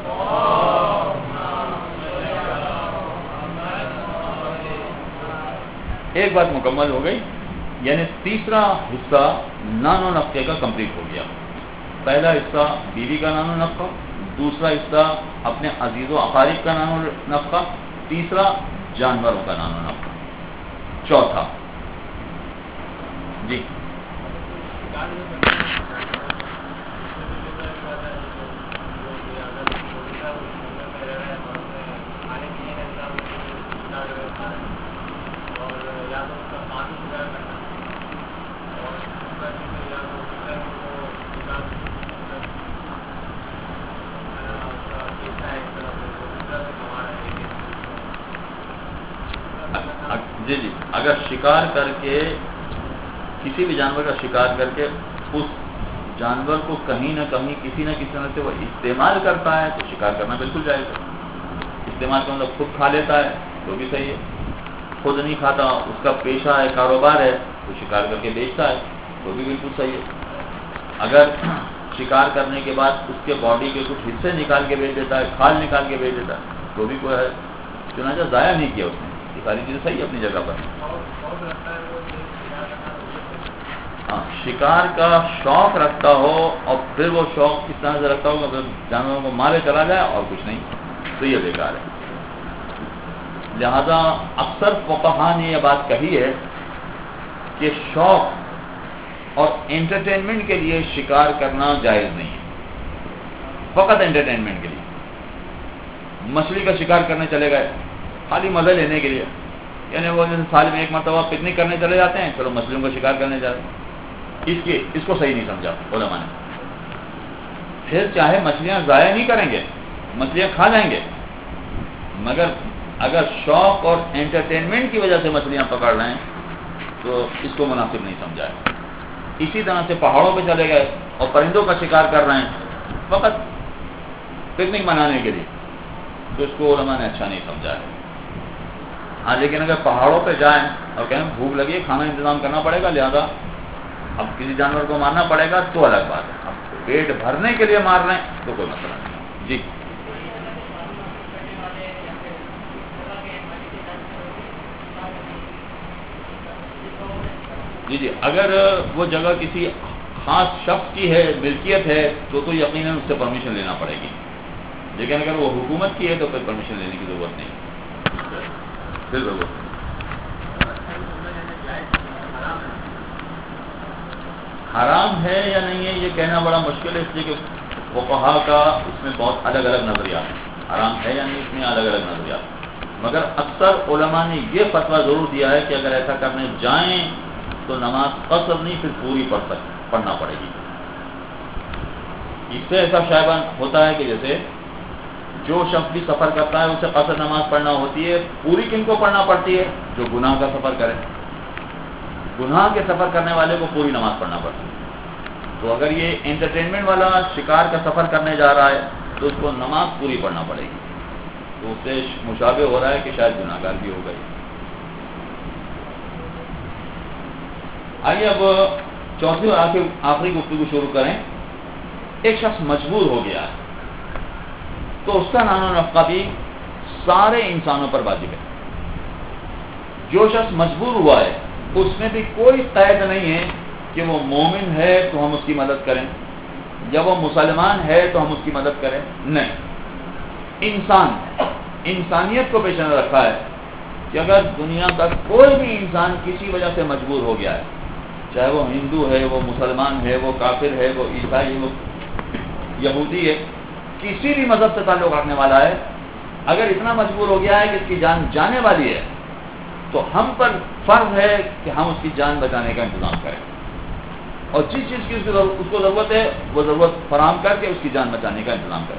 ایک بات مکمل ہو گئی, یعنی تیسرا حصہ نانو نفقے کا کمپلیٹ ہو گیا. پہلا حصہ بیوی کا نانو نفقہ, دوسرا حصہ اپنے عزیز و اقارب کا نانو نفقہ, تیسرا جانوروں کا نانو نفقہ, چوتھا جی جی جی اگر شکار کر کے کسی بھی جانور کا شکار کر کے اس جانور کو کہیں نہ کہیں کسی نہ کسی طرح سے وہ استعمال کرتا ہے تو شکار کرنا بالکل جائز ہے. استعمال کا مطلب خود کھا لیتا ہے تو بھی صحیح ہے, خود نہیں کھاتا, اس کا پیشہ ہے, کاروبار ہے, تو شکار کر کے بیچتا ہے تو بھی بالکل صحیح ہے. اگر شکار کرنے کے بعد اس کے باڈی کے کچھ حصے نکال کے بیچ دیتا ہے, کھال نکال کے بیچ دیتا ہے تو بھی کوئی ہے, چنانچہ ضائع نہیں کیا اس نے. یہ ساری چیزیں صحیح اپنی جگہ پر. ہاں, شکار کا شوق رکھتا ہو اور پھر وہ شوق کس طرح سے رکھتا ہو کہ جانوروں کو مارے چلا جائے اور کچھ نہیں, تو یہ بیکار ہے. لہذا اکثر فقہاء نے یہ بات کہی ہے کہ شوق اور انٹرٹینمنٹ کے لیے شکار کرنا جائز نہیں ہے, فقط انٹرٹینمنٹ کے لیے. مچھلی کا شکار کرنے چلے گئے خالی مزہ لینے کے لیے, یعنی وہ سال میں ایک مرتبہ پکنک کرنے چلے جاتے ہیں, چلو مچھلیوں کا شکار کرنے جاتے ہیں. اس کے اس کو صحیح نہیں سمجھا علماء نے. پھر چاہے مچھلیاں ضائع نہیں کریں گے, مچھلیاں کھا جائیں گے, مگر اگر شوق اور انٹرٹینمنٹ کی وجہ سے مچھلیاں پکڑ رہے ہیں تو اس کو مناسب نہیں سمجھا ہے. اسی طرح سے پہاڑوں پہ چلے گئے اور پرندوں کا شکار کر رہے ہیں فقط پکنک منانے کے لیے, تو اس کو علماء نے اچھا نہیں سمجھا ہے. ہاں, لیکن اگر پہاڑوں پہ جائیں اور کہیں بھوک لگی, کھانا انتظام کرنا پڑے گا, لہذا اب کسی جانور کو مارنا پڑے گا تو الگ بات ہے. اب پیٹ بھرنے کے لیے مار رہے ہیں تو کوئی مسئلہ نہیں. جی جی جی اگر وہ جگہ کسی خاص شخص کی ہے، ملکیت ہے، تو تو یقیناً اس سے پرمیشن لینا پڑے گی، لیکن اگر وہ حکومت کی ہے تو پھر پرمیشن لینے کی ضرورت نہیں. پھر ضرورت حرام ہے یا نہیں ہے یہ کہنا بڑا مشکل ہے، اس لیے کہ فقہا کا اس میں بہت الگ الگ نظریات ہیں. حرام ہے یا نہیں اس میں الگ الگ نظریات، مگر اکثر علماء نے یہ فتویٰ ضرور دیا ہے کہ اگر ایسا کرنے جائیں تو نماز قصر نہیں پھر پوری پڑھ سک پڑھنا پڑے گی. اس سے ایسا شائبہ ہوتا ہے کہ جیسے جو شخص بھی سفر کرتا ہے اسے قصر نماز پڑھنا ہوتی ہے، پوری کن کو پڑھنا پڑتی ہے؟ جو گناہ کا سفر کرے. گناہ کے سفر کرنے والے کو پوری نماز پڑھنا پڑتی ہے. تو اگر یہ انٹرٹینمنٹ والا شکار کا سفر کرنے جا رہا ہے تو اس کو نماز پوری پڑھنا پڑے گی. تو اس سے مشابہ ہو رہا ہے کہ شاید گناہ گار بھی ہو گئی. آئیے اب چوتھی اور آخری آخری گفتگو شروع کریں. ایک شخص مجبور ہو گیا ہے تو اس کا نان و نفقہ بھی سارے انسانوں پر واجب ہے. جو شخص مجبور ہوا ہے اس میں بھی کوئی قید نہیں ہے کہ وہ مومن ہے تو ہم اس کی مدد کریں یا وہ مسلمان ہے تو ہم اس کی مدد کریں. نہیں، انسان انسانیت کو پیش نظر رکھا ہے کہ اگر دنیا کا کوئی بھی انسان کسی وجہ سے مجبور ہو گیا ہے، چاہے وہ ہندو ہے، وہ مسلمان ہے، وہ کافر ہے، وہ عیسائی ہے، وہ یہودی ہے، کسی بھی مذہب سے تعلق رکھنے والا ہے، اگر اتنا مجبور ہو گیا ہے کہ اس کی جان جانے والی ہے تو ہم پر فرض ہے کہ ہم اس کی جان بچانے کا انتظام کریں اور جس چیز کی اس کو ضرورت ہے وہ ضرورت فراہم کر کے اس کی جان بچانے کا انتظام کریں.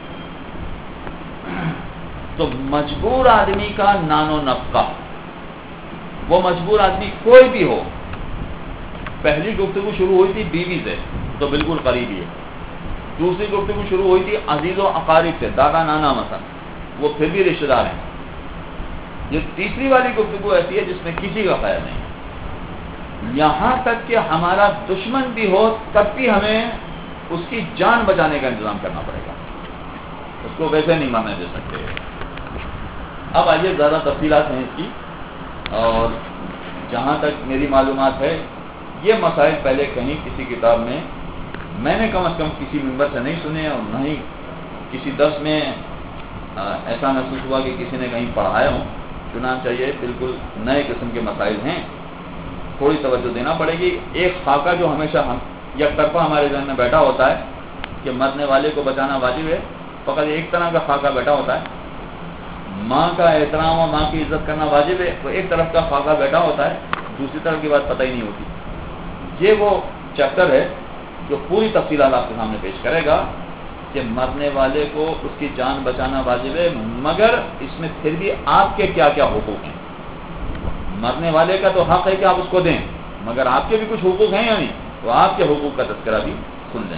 تو مجبور آدمی کا نان و نفقہ، وہ مجبور آدمی کوئی بھی ہو. پہلی گفتگو شروع ہوئی تھی بیوی سے تو بالکل قریبی ہے. دوسری گفتگو شروع ہوئی تھی عزیز و اقارب سے، دادا نانا مثلا، وہ پھر بھی رشتہ دار ہیں. یہ تیسری والی گفتگو ایسی ہے جس میں کسی کا خیر نہیں، یہاں تک کہ ہمارا دشمن بھی ہو تب بھی ہمیں اس کی جان بچانے کا انتظام کرنا پڑے گا، اس کو ویسے نہیں ماننے دے سکتے. اب آئیے زیادہ تفصیلات ہیں اس کی، اور جہاں تک میری معلومات ہے یہ مسائل پہلے کہیں کسی کتاب میں میں نے کم از کم کسی ممبر سے نہیں سنے اور نہ ہی کسی درس میں ایسا محسوس ہوا کہ کسی نے کہیں پڑھایا ہوں. چنانچہ یہ بالکل نئے قسم کے مسائل ہیں، تھوڑی توجہ دینا پڑے گی. ایک خاکہ جو ہمیشہ ہم یک طرفہ ہمارے ذہن میں بیٹھا ہوتا ہے کہ مرنے والے کو بچانا واجب ہے، فقط ایک طرح کا خاکہ بیٹھا ہوتا ہے. ماں کا احترام اور ماں کی عزت کرنا واجب ہے، وہ ایک طرف کا خاکہ بیٹھا ہوتا ہے، دوسری طرف کی بات پتہ ہی نہیں ہوتی. یہ وہ چیپٹر ہے جو پوری تفصیلات آپ کے سامنے پیش کرے گا کہ مرنے والے کو اس کی جان بچانا واجب ہے، مگر اس میں پھر بھی آپ کے کیا کیا حقوق ہیں. مرنے والے کا تو حق ہے کہ آپ اس کو دیں، مگر آپ کے بھی کچھ حقوق ہیں یا نہیں، تو آپ کے حقوق کا تذکرہ بھی سن لیں.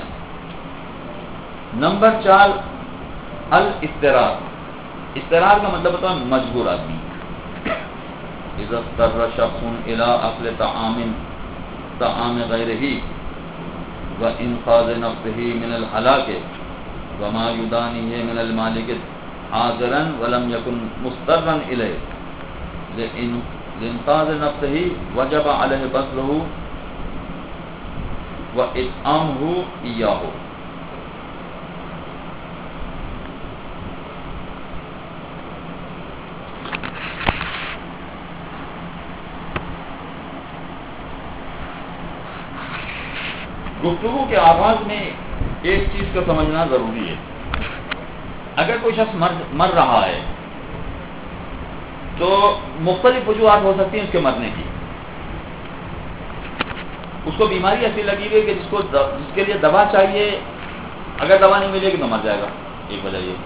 نمبر چار، الاضطرار. اضطرار کا مطلب ہوتا ہے مجبور آدمی. اذا اضطر شخص الى اكل طعام طعام غیرہ وانقاذ نفسه من الهلاك وما يدانيه من المالك حاضرا ولم يكن مضطرا اليه لانقاذ نفسه وجب عليه بذله واطعامه اياه. گفتگو کے آغاز میں ایک چیز کو سمجھنا ضروری ہے. اگر کوئی شخص مر مر رہا ہے تو مختلف وجوہات ہو سکتی ہیں اس کے مرنے کی. اس کو بیماری ایسی لگی ہوئی کہ جس کو جس کے لیے دوا چاہیے، اگر دوا نہیں ملے گی تو مر جائے گا، ایک وجہ یہ.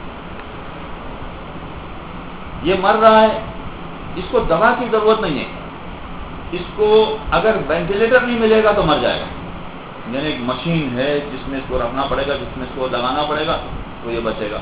یہ مر رہا ہے، اس کو دوا کی ضرورت نہیں ہے، اس کو اگر وینٹیلیٹر نہیں ملے گا تو مر جائے گا. یعنی ایک مشین ہے جس میں اس کو رکھنا پڑے گا، جس میں اس کو لگانا پڑے گا تو یہ بچے گا.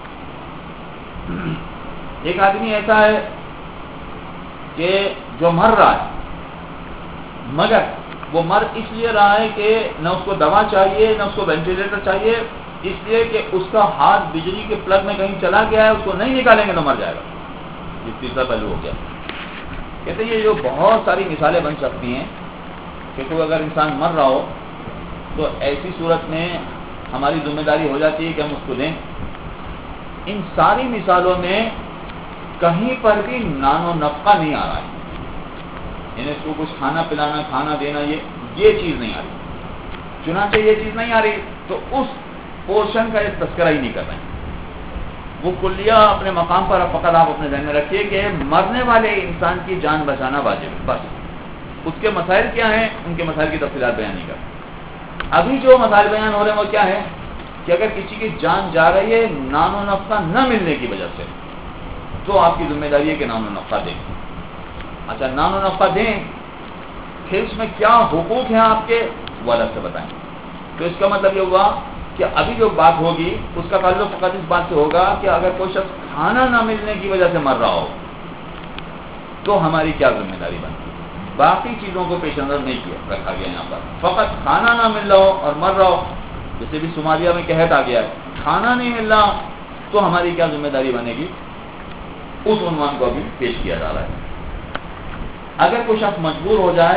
ایک آدمی ایسا ہے کہ جو مر رہا ہے، مگر وہ مر اس لیے رہا ہے کہ نہ اس کو دوا چاہیے نہ اس کو وینٹیلیٹر چاہیے، اس لیے کہ اس کا ہاتھ بجلی کے پلگ میں کہیں چلا گیا ہے، اس کو نہیں نکالیں گے تو مر جائے گا. یہ تیسرا پہلو ہو گیا. کہتے ہیں یہ جو بہت ساری مثالیں بن سکتی ہیں کہ کوئی اگر انسان مر رہا ہو تو ایسی صورت میں ہماری ذمہ داری ہو جاتی ہے کہ ہم اس کو دیں. ان ساری مثالوں میں کہیں پر بھی نان و نفقہ نہیں آ رہا ہے، یعنی اس کو کچھ کھانا پلانا، کھانا دینا، یہ یہ چیز نہیں آ رہی. چنانچہ یہ چیز نہیں آ رہی تو اس پورشن کا ایک تذکرہ ہی نہیں کر رہے ہیں. وہ کلیہ اپنے مقام پر فقط آپ اپنے ذہن میں رکھیے کہ مرنے والے انسان کی جان بچانا واجب ہے، بس. اس کے مسائل کیا ہیں، ان کے مسائل کی تفصیلات بیان نہیں کرتے. ابھی جو مسائل بیان ہو رہے ہیں وہ کیا ہے کہ اگر کسی کی جان جا رہی ہے نان و نفقہ نہ ملنے کی وجہ سے، تو آپ کی ذمہ داری ہے کہ نان و نفقہ دیں. اچھا، نان و نفقہ دیں، پھر اس میں کیا حقوق ہیں آپ کے، وہ الگ سے بتائیں. تو اس کا مطلب یہ ہوا کہ ابھی جو بات ہوگی اس کا تعلق فقط اس بات سے ہوگا کہ اگر کوئی شخص کھانا نہ ملنے کی وجہ سے مر رہا ہو تو ہماری کیا ذمہ داری بنتی ہے. باقی چیزوں کو پیش نظر نہیں کیا رکھا گیا یہاں پر. فقط کھانا نہ مل رہا ہو اور مر رہا ہو، جیسے بھی صومالیہ میں قحط آ گیا ہے، کھانا نہیں مل رہا تو ہماری کیا ذمہ داری بنے گی، اس عنوان کو ابھی پیش کیا جا رہا ہے. اگر کوئی شخص مجبور ہو جائے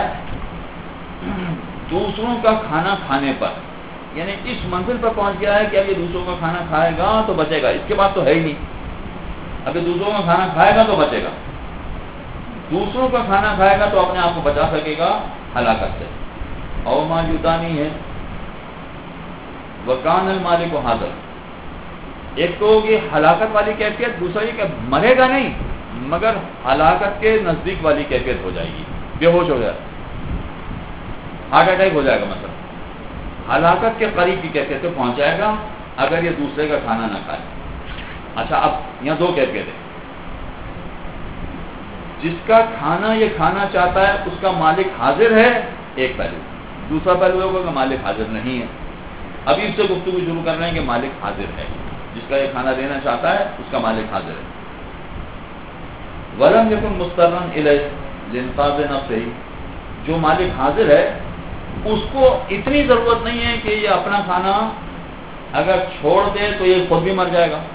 دوسروں کا کھانا کھانے پر، یعنی اس منزل پر پہنچ گیا ہے کہ اب یہ دوسروں کا کھانا کھائے گا تو بچے گا، اس کے بعد تو ہے ہی نہیں. اگر دوسروں کا کھانا کھائے گا تو بچے گا، دوسروں کا کھانا کھائے گا تو اپنے آپ کو بچا سکے گا ہلاکت سے. اور ماں یوتانی ہے وکان المالک و حاضر. ایک تو ہوگی ہلاکت والی کیفیت، دوسرا یہ کہ مرے گا نہیں مگر ہلاکت کے نزدیک والی کیفیت ہو جائے گی، بے ہوش ہو جائے، ہارٹ اٹیک ہو جائے گا، مثلا ہلاکت کے قریب کی کیفیت سے پہنچ جائے گا اگر یہ دوسرے کا کھانا نہ کھائے. اچھا، اب یہاں دو کیفیت ہے. جس کا کھانا یہ کھانا چاہتا ہے اس کا مالک حاضر ہے، ایک پہلو. دوسرا پہلو ہوگا کہ مالک حاضر نہیں ہے. ابھی اس سے گفتگو شروع کر رہے ہیں کہ مالک حاضر ہے، جس کا یہ کھانا دینا چاہتا ہے اس کا مالک حاضر ہے. ولم یکن مسترن الیہ لانقاذ نفسہ، جو مالک حاضر ہے اس کو اتنی ضرورت نہیں ہے کہ یہ اپنا کھانا اگر چھوڑ دے تو یہ خود بھی مر جائے گا.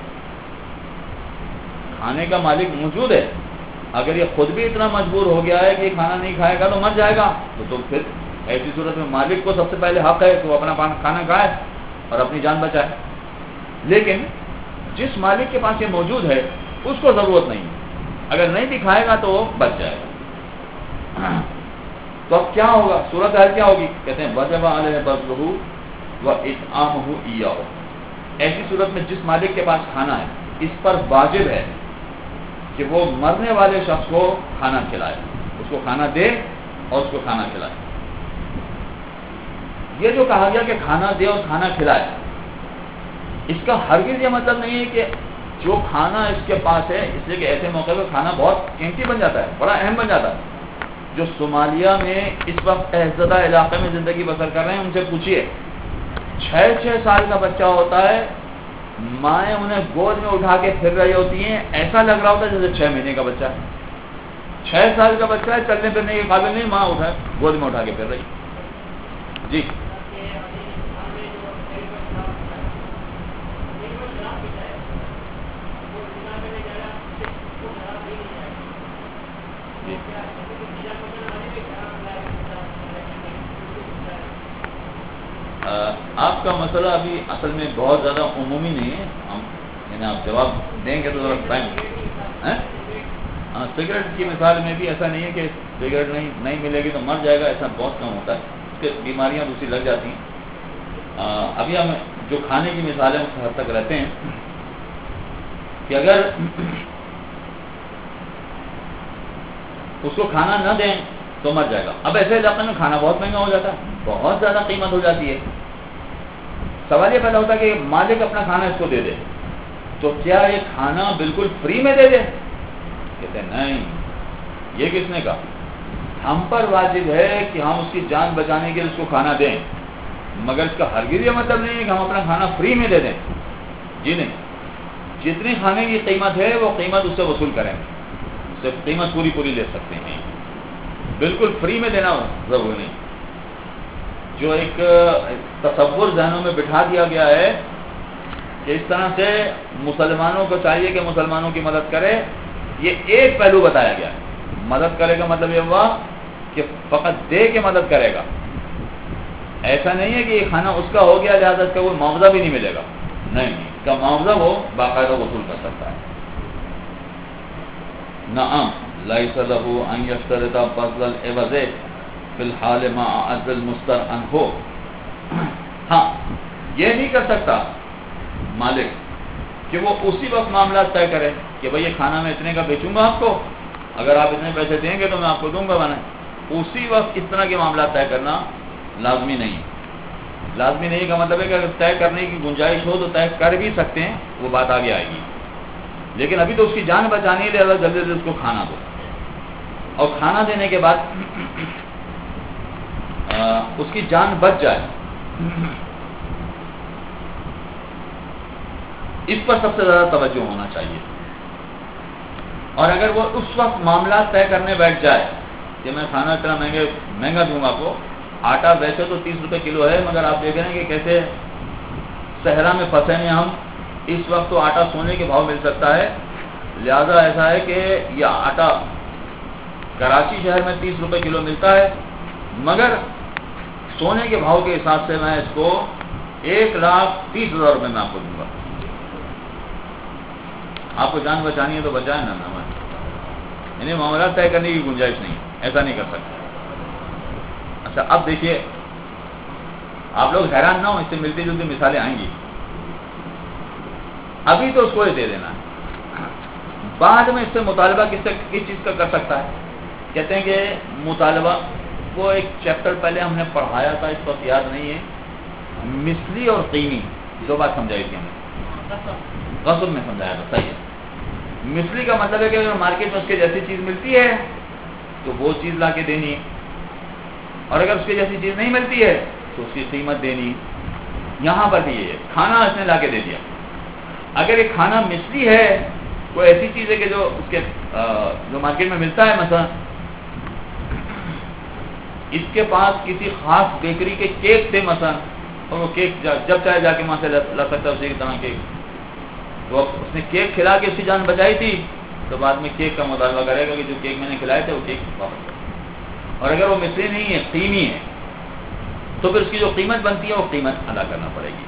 کھانے کا مالک موجود ہے، اگر یہ خود بھی اتنا مجبور ہو گیا ہے کہ یہ کھانا نہیں کھائے گا تو مر جائے گا، تو, تو پھر ایسی صورت میں مالک کو سب سے پہلے حق ہے کہ وہ اپنا کھانا کھائے اور اپنی جان بچائے. لیکن جس مالک کے پاس یہ موجود ہے اس کو ضرورت نہیں ہے، اگر نہیں بھی کھائے گا تو وہ بچ جائے گا. تو اب کیا ہوگا، صورت حال کیا ہوگی؟ کہتے ہیں وجب علیہ بذلہ و اطعامہ ایاہ. ایسی صورت میں جس مالک کے پاس کھانا ہے اس پر واجب ہے کہ وہ مرنے والے شخص کو کھانا کھلائے، اس کو کھانا دے اور اس کو کھانا کھلائے. یہ جو کہا گیا کہ کھانا دے اور کھانا کھلائے، اس کا ہرگز یہ مطلب نہیں ہے کہ جو کھانا اس کے پاس ہے، اس لیے کہ ایسے موقع پہ کھانا بہت قیمتی بن جاتا ہے، بڑا اہم بن جاتا ہے. جو صومالیہ میں اس وقت احزدہ علاقے میں زندگی بسر کر رہے ہیں ان سے پوچھیے، چھ چھ سال کا بچہ ہوتا ہے، مائیں انہیں گود میں اٹھا کے پھر رہی ہوتی ہیں، ایسا لگ رہا ہوتا ہے جیسے چھ مہینے کا بچہ ہے. چھ سال کا بچہ ہے، چلنے پھرنے کے قابل نہیں، ماں اٹھا گود میں اٹھا کے پھر رہی. جی آپ کا مسئلہ ابھی اصل میں بہت زیادہ عمومی نہیں ہے، ہم یعنی آپ جواب دیں گے تو ذرا ٹائم. ہاں، سگریٹ کی مثال میں بھی ایسا نہیں ہے کہ سگریٹ نہیں نہیں ملے گی تو مر جائے گا، ایسا بہت کم ہوتا ہے، اس کے بیماریاں دوسری لگ جاتی ہیں. ابھی ہم جو کھانے کی مثالیں اس حد تک رہتے ہیں کہ اگر اس کو کھانا نہ دیں تو مر جائے گا. اب ایسے علاقے میں کھانا بہت مہنگا ہو جاتا ہے، بہت زیادہ قیمت ہو جاتی ہے. سوال یہ پیدا ہوتا ہے کہ مالک اپنا کھانا اس کو دے دے تو کیا یہ کھانا بالکل فری میں دے دے؟ کہتے ہیں نہیں، یہ کس نے کہا؟ ہم پر واجب ہے کہ ہم اس کی جان بچانے کے لیے اس کو کھانا دیں، مگر اس کا ہرگز یہ مطلب نہیں ہے کہ ہم اپنا کھانا فری میں دے دیں. جی نہیں، جتنی کھانے کی قیمت ہے وہ قیمت اس سے وصول کریں گے، اس سے قیمت پوری پوری لے سکتے ہیں، بالکل فری میں دینا ضروری نہیں. جو ایک تصور ذہنوں میں بٹھا دیا گیا ہے کہ اس طرح سے مسلمانوں کو چاہیے کہ مسلمانوں کی مدد کرے، یہ ایک پہلو بتایا گیا ہے. مدد کرے کا مطلب یہ ہوا کہ فقط دے کے مدد کرے گا. ایسا نہیں ہے کہ یہ کھانا اس کا ہو گیا لہٰذا اس کا کوئی معاوضہ بھی نہیں ملے گا. نہیں, اس کا معاوضہ وہ باقاعدہ وصول کر سکتا ہے. نعم لیس لہ ان یشترط بذل العوض فی الحال ما اعز المسترعن ہو. ہاں, یہ نہیں کر سکتا مالک کہ وہ اسی وقت معاملات طے کرے کہ بھئی یہ کھانا میں اتنے کا بیچوں گا آپ کو, اگر آپ اتنے پیسے دیں گے تو میں آپ کو دوں گا. میں نے اسی وقت اس طرح کے معاملات طے کرنا لازمی نہیں. لازمی نہیں کا مطلب ہے کہ اگر طے کرنے کی گنجائش ہو تو طے کر بھی سکتے ہیں, وہ بات آگے آئے گی. لیکن ابھی تو اس کی جان بچانی ہے, لہٰذا جلدی جلدی اس کو کھانا دو. اور کھانا دینے کے بعد اس کی جان بچ جائے, اس پر سب سے زیادہ توجہ ہونا چاہیے. اور اگر وہ اس وقت معاملات طے کرنے بیٹھ جائے کہ میں کھانا اتنا مہنگے مہنگا دوں گا آپ کو, آٹا ویسے تو تیس روپے کلو ہے, مگر آپ دیکھ رہے ہیں کہ کیسے صحرا میں پھنسے ہیں ہم. اس وقت تو آٹا سونے کے بھاؤ مل سکتا ہے, لہذا ایسا ہے کہ یہ آٹا کراچی شہر میں تیس روپے کلو ملتا ہے, مگر سونے کے بھاؤ کے حساب سے میں اس کو ایک لاکھ تیس ہزار روپے میں آپ کو دوں گا. آپ کو جان بچانی ہے تو بچائیں نا. میں یعنی معاملات طے کرنے کی گنجائش نہیں, ایسا نہیں کر سکتے. اچھا, اب دیکھیے, آپ لوگ حیران نہ ہو, اس سے ملتی جلتی مثالیں آئیں گی. ابھی تو اس کو یہ دے دینا ہے, بعد میں اس سے مطالبہ کس سے کس چیز کا کر سکتا ہے. کہتے ہیں کہ مطالبہ, وہ ایک چیپٹر پہلے ہم نے پڑھایا تھا, اس وقت یاد نہیں ہے, مثلی اور قیمی دو بات سمجھائی تھی ہم نے, غصب میں سمجھایا تھا. صحیح ہے. مثلی کا مطلب ہے کہ اگر مارکیٹ میں اس کے جیسی چیز ملتی ہے تو وہ چیز لا کے دینی ہے, اور اگر اس کے جیسی چیز نہیں ملتی ہے تو اس کی قیمت دینی. یہاں پر بھی یہ کھانا اس نے لا کے دے دیا. اگر یہ کھانا مثلی ہے, کوئی ایسی چیز ہے کہ جو اس کے جو مارکیٹ میں ملتا ہے, مثلا اس کے پاس کسی خاص بیکری کے کیک تھے مثلا, اور وہ کیک جب چاہے جا کے وہاں سے لا سکتا ہے اسی کی طرح کیک, تو اس نے کیک کھلا کے اس کی جان بچائی تھی, تو بعد میں کیک کا مطالبہ کرے گا کہ جو کیک میں نے کھلائے تھے وہ کیک واپس کرے. اور اگر وہ مثلی نہیں ہے, قیمی ہے, تو پھر اس کی جو قیمت بنتی ہے وہ قیمت ادا کرنا پڑے گی.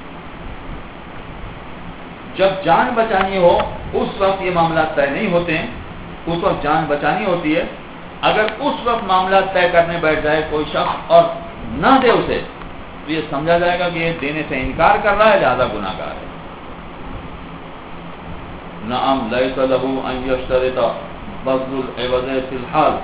جب جان بچانی ہو اس وقت یہ معاملات طے نہیں ہوتے ہیں, اس وقت جان بچانی ہوتی ہے. اگر اس وقت معاملات طے کرنے بیٹھ جائے کوئی شخص اور نہ دے اسے, تو یہ سمجھا جائے گا کہ یہ دینے سے انکار کر رہا ہے, لہذا گناہ گار ہے. نعم لیس لہ ان یشترط بذل العوض فی الحال,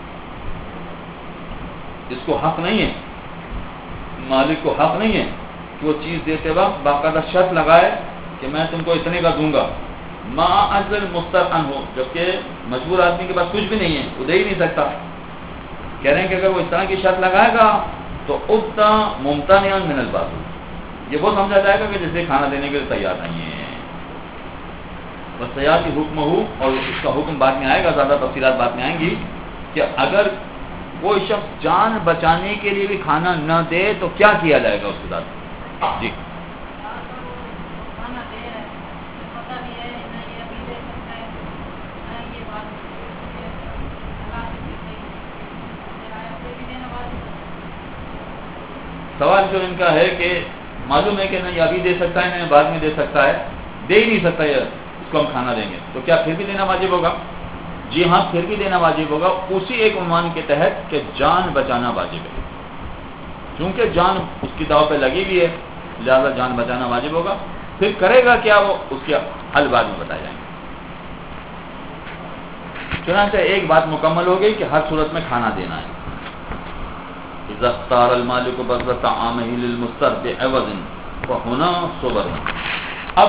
اس کو حق نہیں ہے, مالک کو حق نہیں ہے کہ وہ چیز دیتے وقت باقاعدہ شرط لگائے کہ میں تم کو اتنے کا دوں گا, ما اعز المسترعن ہو, جبکہ مجبور آدمی کے پاس کچھ بھی نہیں ہے, وہ دے ہی نہیں سکتا. کہہ رہے ہیں کہ اگر وہ اس طرح کی شرط لگائے گا تو ابتا ممتنعا من الباطل, یہ وہ سمجھا جائے گا کہ جسے کھانا دینے کے لیے تیار نہیں ہے. بس تیار کی حکم ہو, اور اس کا حکم بعد میں آئے گا, زیادہ تفصیلات بعد میں آئیں گی کہ اگر کوئی شخص جان بچانے کے لیے بھی کھانا نہ دے تو کیا کیا جائے گا اس کے ساتھ. جی سوال جو ان کا ہے کہ معلوم ہے کہ نہ یہ ابھی دے سکتا ہے, نہ بعد میں دے سکتا ہے, دے ہی نہیں سکتا ہے, اس کو ہم کھانا دیں گے, تو کیا پھر بھی دینا واجب ہوگا؟ جی ہاں, پھر بھی دینا واجب ہوگا, اسی ایک عنوان کے تحت کہ جان بچانا واجب ہے. چونکہ جان اس کی داؤ پہ لگی ہوئی ہے, لہذا جان بچانا واجب ہوگا. پھر کرے گا کیا, وہ اس کے حل بعد میں بتائے جائیں گے. چنانچہ ایک بات مکمل ہو گئی کہ ہر صورت میں کھانا دینا ہے. اذا اختار المالک بذل طعامہ للمستر بعوض فہنا صبر. اب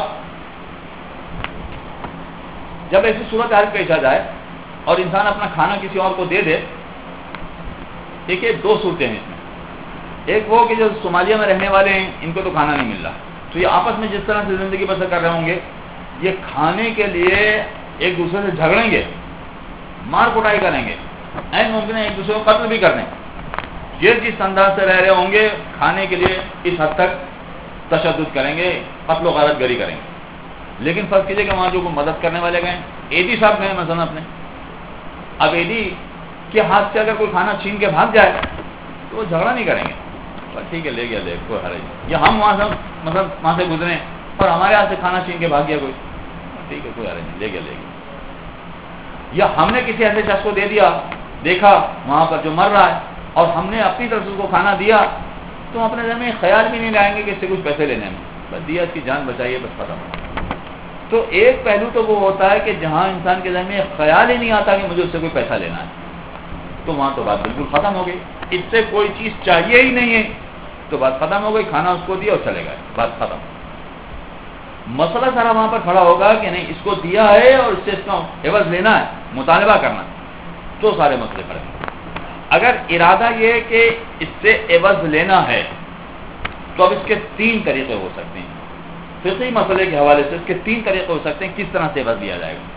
جب ایسی صورت حال پیش آ جائے اور انسان اپنا کھانا کسی اور کو دے دے, دیکھیے دو صورتیں ہیں اس میں. ایک وہ کہ جو صومالیہ میں رہنے والے ہیں, ان کو تو کھانا نہیں مل رہا, تو یہ آپس میں جس طرح سے زندگی بسر کر رہے ہوں گے, یہ کھانے کے لیے ایک دوسرے سے جھگڑیں گے, مار کٹائی کریں گے, این ممکن ہے ایک دوسرے کو قتل بھی کر دیں. یہ جس انداز سے رہ رہے ہوں گے کھانے کے لیے اس حد تک تشدد کریں گے, قتل و غارت گری کریں گے. لیکن فرض کیجیے کہ وہاں جو کو مدد کرنے والے گئے, ایڈی صاحب گئے مثلا اپنے, اب ایڈی کہ ہاتھ سے اگر کوئی کھانا چھین کے بھاگ جائے تو وہ جھگڑا نہیں کریں گے، بس ٹھیک ہے لے گیا لے کوئی حرج نہیں، یا ہم وہاں سے مطلب وہاں سے گزرے اور ہمارے ہاتھ سے کھانا چھین کے بھاگ گیا کوئی، ٹھیک ہے کوئی حرج نہیں لے گیا لے گیا، یا ہم نے کسی ایسے شخص کو دے دیا، دیکھا وہاں پر جو مر رہا ہے اور ہم نے اپنی طرف سے اس کو کھانا دیا، تو اپنے ذہن میں خیال بھی نہیں لائیں گے کہ اس سے کچھ پیسے لینے میں، بس دیا اس کی جان بچائیے بس ختم۔ تو ایک پہلو تو وہ ہوتا ہے کہ جہاں انسان کے ذہن میں خیال ہی نہیں آتا کہ مجھے اس سے کوئی پیسہ لینا ہے، تو وہاں تو بات بالکل ختم ہو گئی، اس سے کوئی چیز چاہیے ہی نہیں ہے تو بات ختم ہو گئی، کھانا اس کو دیا اور چلے گئے، بات ختم۔ مسئلہ سارا وہاں پر کھڑا ہوگا کہ نہیں اس کو دیا ہے اور اس سے اس کا عوض لینا ہے، مطالبہ کرنا، تو سارے مسئلے کھڑے ہیں۔ اگر ارادہ یہ ہے کہ اس سے عوض لینا ہے تو اب اس کے تین طریقے ہو سکتے ہیں، فقہی مسئلے کے حوالے سے اس کے تین طریقے ہو سکتے ہیں کس طرح سے عوض لیا جائے گا۔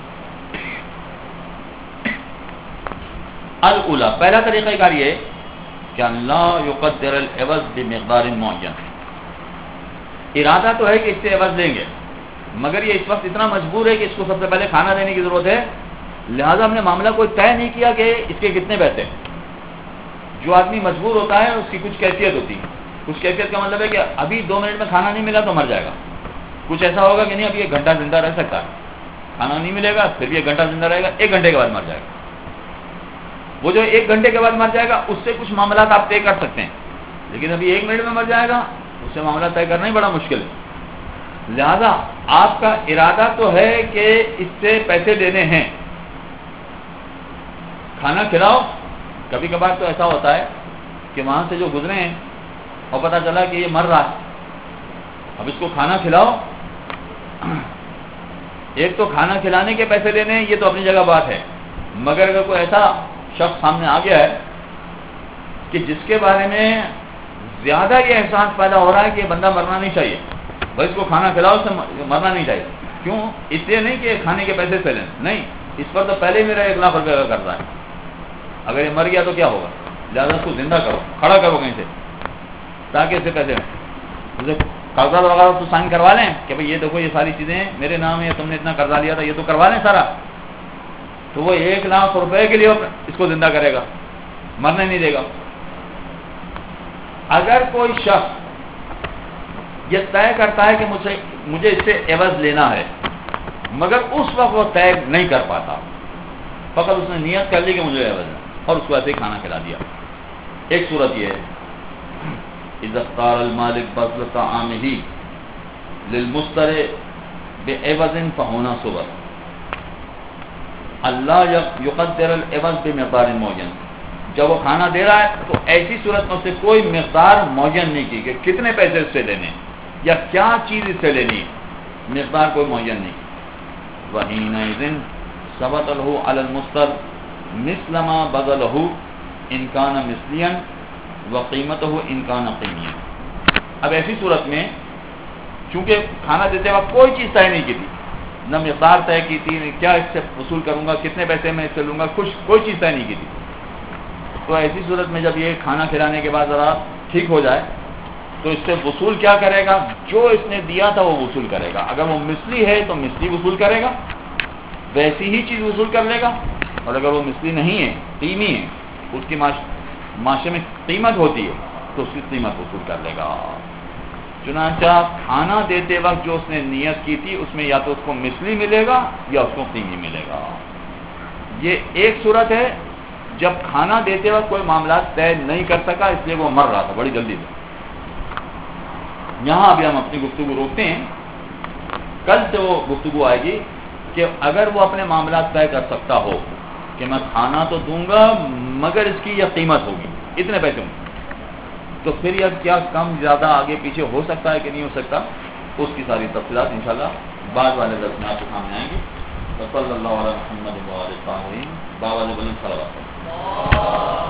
الاولی، پہلا طریقہ کار یہ کہ اللہ یقدر العوض بمقدار معین، ارادہ تو ہے کہ اس سے عوض لیں گے، مگر یہ اس وقت اتنا مجبور ہے کہ اس کو سب سے پہلے کھانا دینے کی ضرورت ہے، لہذا ہم نے معاملہ کوئی طے نہیں کیا کہ اس کے کتنے پیسے۔ جو آدمی مجبور ہوتا ہے اس کی کچھ کیفیت ہوتی ہے، کچھ کیفیت کا مطلب ہے کہ ابھی دو منٹ میں کھانا نہیں ملا تو مر جائے گا، کچھ ایسا ہوگا کہ نہیں ابھی ایک گھنٹہ زندہ رہ سکتا ہے، کھانا نہیں ملے گا پھر بھی ایک گھنٹہ زندہ رہے گا، ایک گھنٹے کے بعد مر جائے گا۔ وہ جو ایک گھنٹے کے بعد مر جائے گا اس سے کچھ معاملات آپ طے کر سکتے ہیں، لیکن ابھی ایک منٹ میں مر جائے گا اس سے معاملہ طے کرنا ہی بڑا مشکل ہے۔ لہذا آپ کا ارادہ تو ہے کہ اس سے پیسے دینے ہیں، کھانا کھلاؤ۔ کبھی کبھار تو ایسا ہوتا ہے کہ وہاں سے جو گزرے ہیں اور پتہ چلا کہ یہ مر رہا ہے، اب اس کو کھانا کھلاؤ۔ ایک تو کھانا کھلانے کے پیسے لینے ہیں، یہ تو اپنی جگہ بات ہے، مگر اگر کوئی ایسا شخص سامنے آ گیا ہے کہ جس کے بارے میں زیادہ یہ احساس پیدا ہو رہا ہے کہ یہ بندہ مرنا نہیں چاہیے، بھائی اس کو کھانا کھلاؤ، اس سے مرنا نہیں چاہیے، کیوں؟ اس لیے نہیں کہ کھانے کے پیسے سے لیں، نہیں، اس پر تو پہلے میرا ایک لاکھ روپے کا قرضہ ہے، اگر یہ مر گیا تو کیا ہوگا؟ لہٰذا اس کو زندہ کرو، کھڑا کرو کہیں سے تاکہ اسے پیسے اسے قرضہ وغیرہ تو سائن کروا لیں کہ بھائی یہ دیکھو یہ ساری چیزیں میرے نام ہے، تم نے اتنا قرضہ لیا تھا، یہ تو کروا لیں سارا، تو وہ ایک لاکھ روپے کے لیے اس کو زندہ کرے گا، مرنے نہیں دے گا۔ اگر کوئی شخص یہ طے کرتا ہے کہ مجھے مجھے اس سے عوض لینا ہے، مگر اس وقت وہ طے نہیں کر پاتا، فقط اس نے نیت کر لی کہ مجھے عوض ہے اور اس کو ایسے ہی کھانا کھلا دیا۔ ایک صورت یہ ہے اذا اختار المالک بذل طعامه للمشتری بعوض فهنا صور، اللہ یقدر العوض بمقدار معین، جب وہ کھانا دے رہا ہے تو ایسی صورت میں اسے کوئی مقدار معین نہیں کی کہ کتنے پیسے اس سے لینے یا کیا چیز اس سے لینی ہے، مقدار کوئی معین نہیں۔ وحینئذ ثبت له علی المشتر مثل ما بذلہ ان کان مثلیا وقیمتہ ان کان قیمیا۔ اب ایسی صورت میں چونکہ کھانا دیتے وقت کوئی چیز طے نہیں کی تھی، نہ مقدار طے کی تھی، کیا اس سے وصول کروں گا، کتنے پیسے میں اس سے لوں گا، کچھ کوئی چیز طے نہیں کی تھی، تو ایسی صورت میں جب یہ کھانا کھلانے کے بعد ذرا ٹھیک ہو جائے تو اس سے وصول کیا کرے گا؟ جو اس نے دیا تھا وہ وصول کرے گا، اگر وہ مثلی ہے تو مثلی وصول کرے گا، ویسی ہی چیز وصول کر لے گا، اور اگر وہ مثلی نہیں ہے، قیمی ہے، اس کی معاشرے میں قیمت ہوتی ہے تو اس کی قیمت وصول کر لے گا۔ چنانچہ کھانا دیتے وقت جو اس نے نیت کی تھی اس میں یا تو اس کو مثلی ملے گا یا اس کو قیمی ملے گا۔ یہ ایک صورت ہے جب کھانا دیتے وقت کوئی معاملات طے نہیں کر سکا، اس لیے وہ مر رہا تھا بڑی جلدی سے۔ یہاں ابھی ہم اپنی گفتگو روکتے ہیں، کل سے وہ گفتگو آئے گی کہ اگر وہ اپنے معاملات طے کر سکتا ہو کہ میں کھانا تو دوں گا مگر اس کی یہ قیمت ہوگی، اتنے پیسے ہوں، تو پھر یہ کیا کم زیادہ آگے پیچھے ہو سکتا ہے کہ نہیں ہو سکتا، اس کی ساری تفصیلات انشاءاللہ بعد والے درس میں آپ کے سامنے آئیں گی۔ صلی اللہ علیہ محمد و علیہ وسلم، بابا نے بلند صلوات۔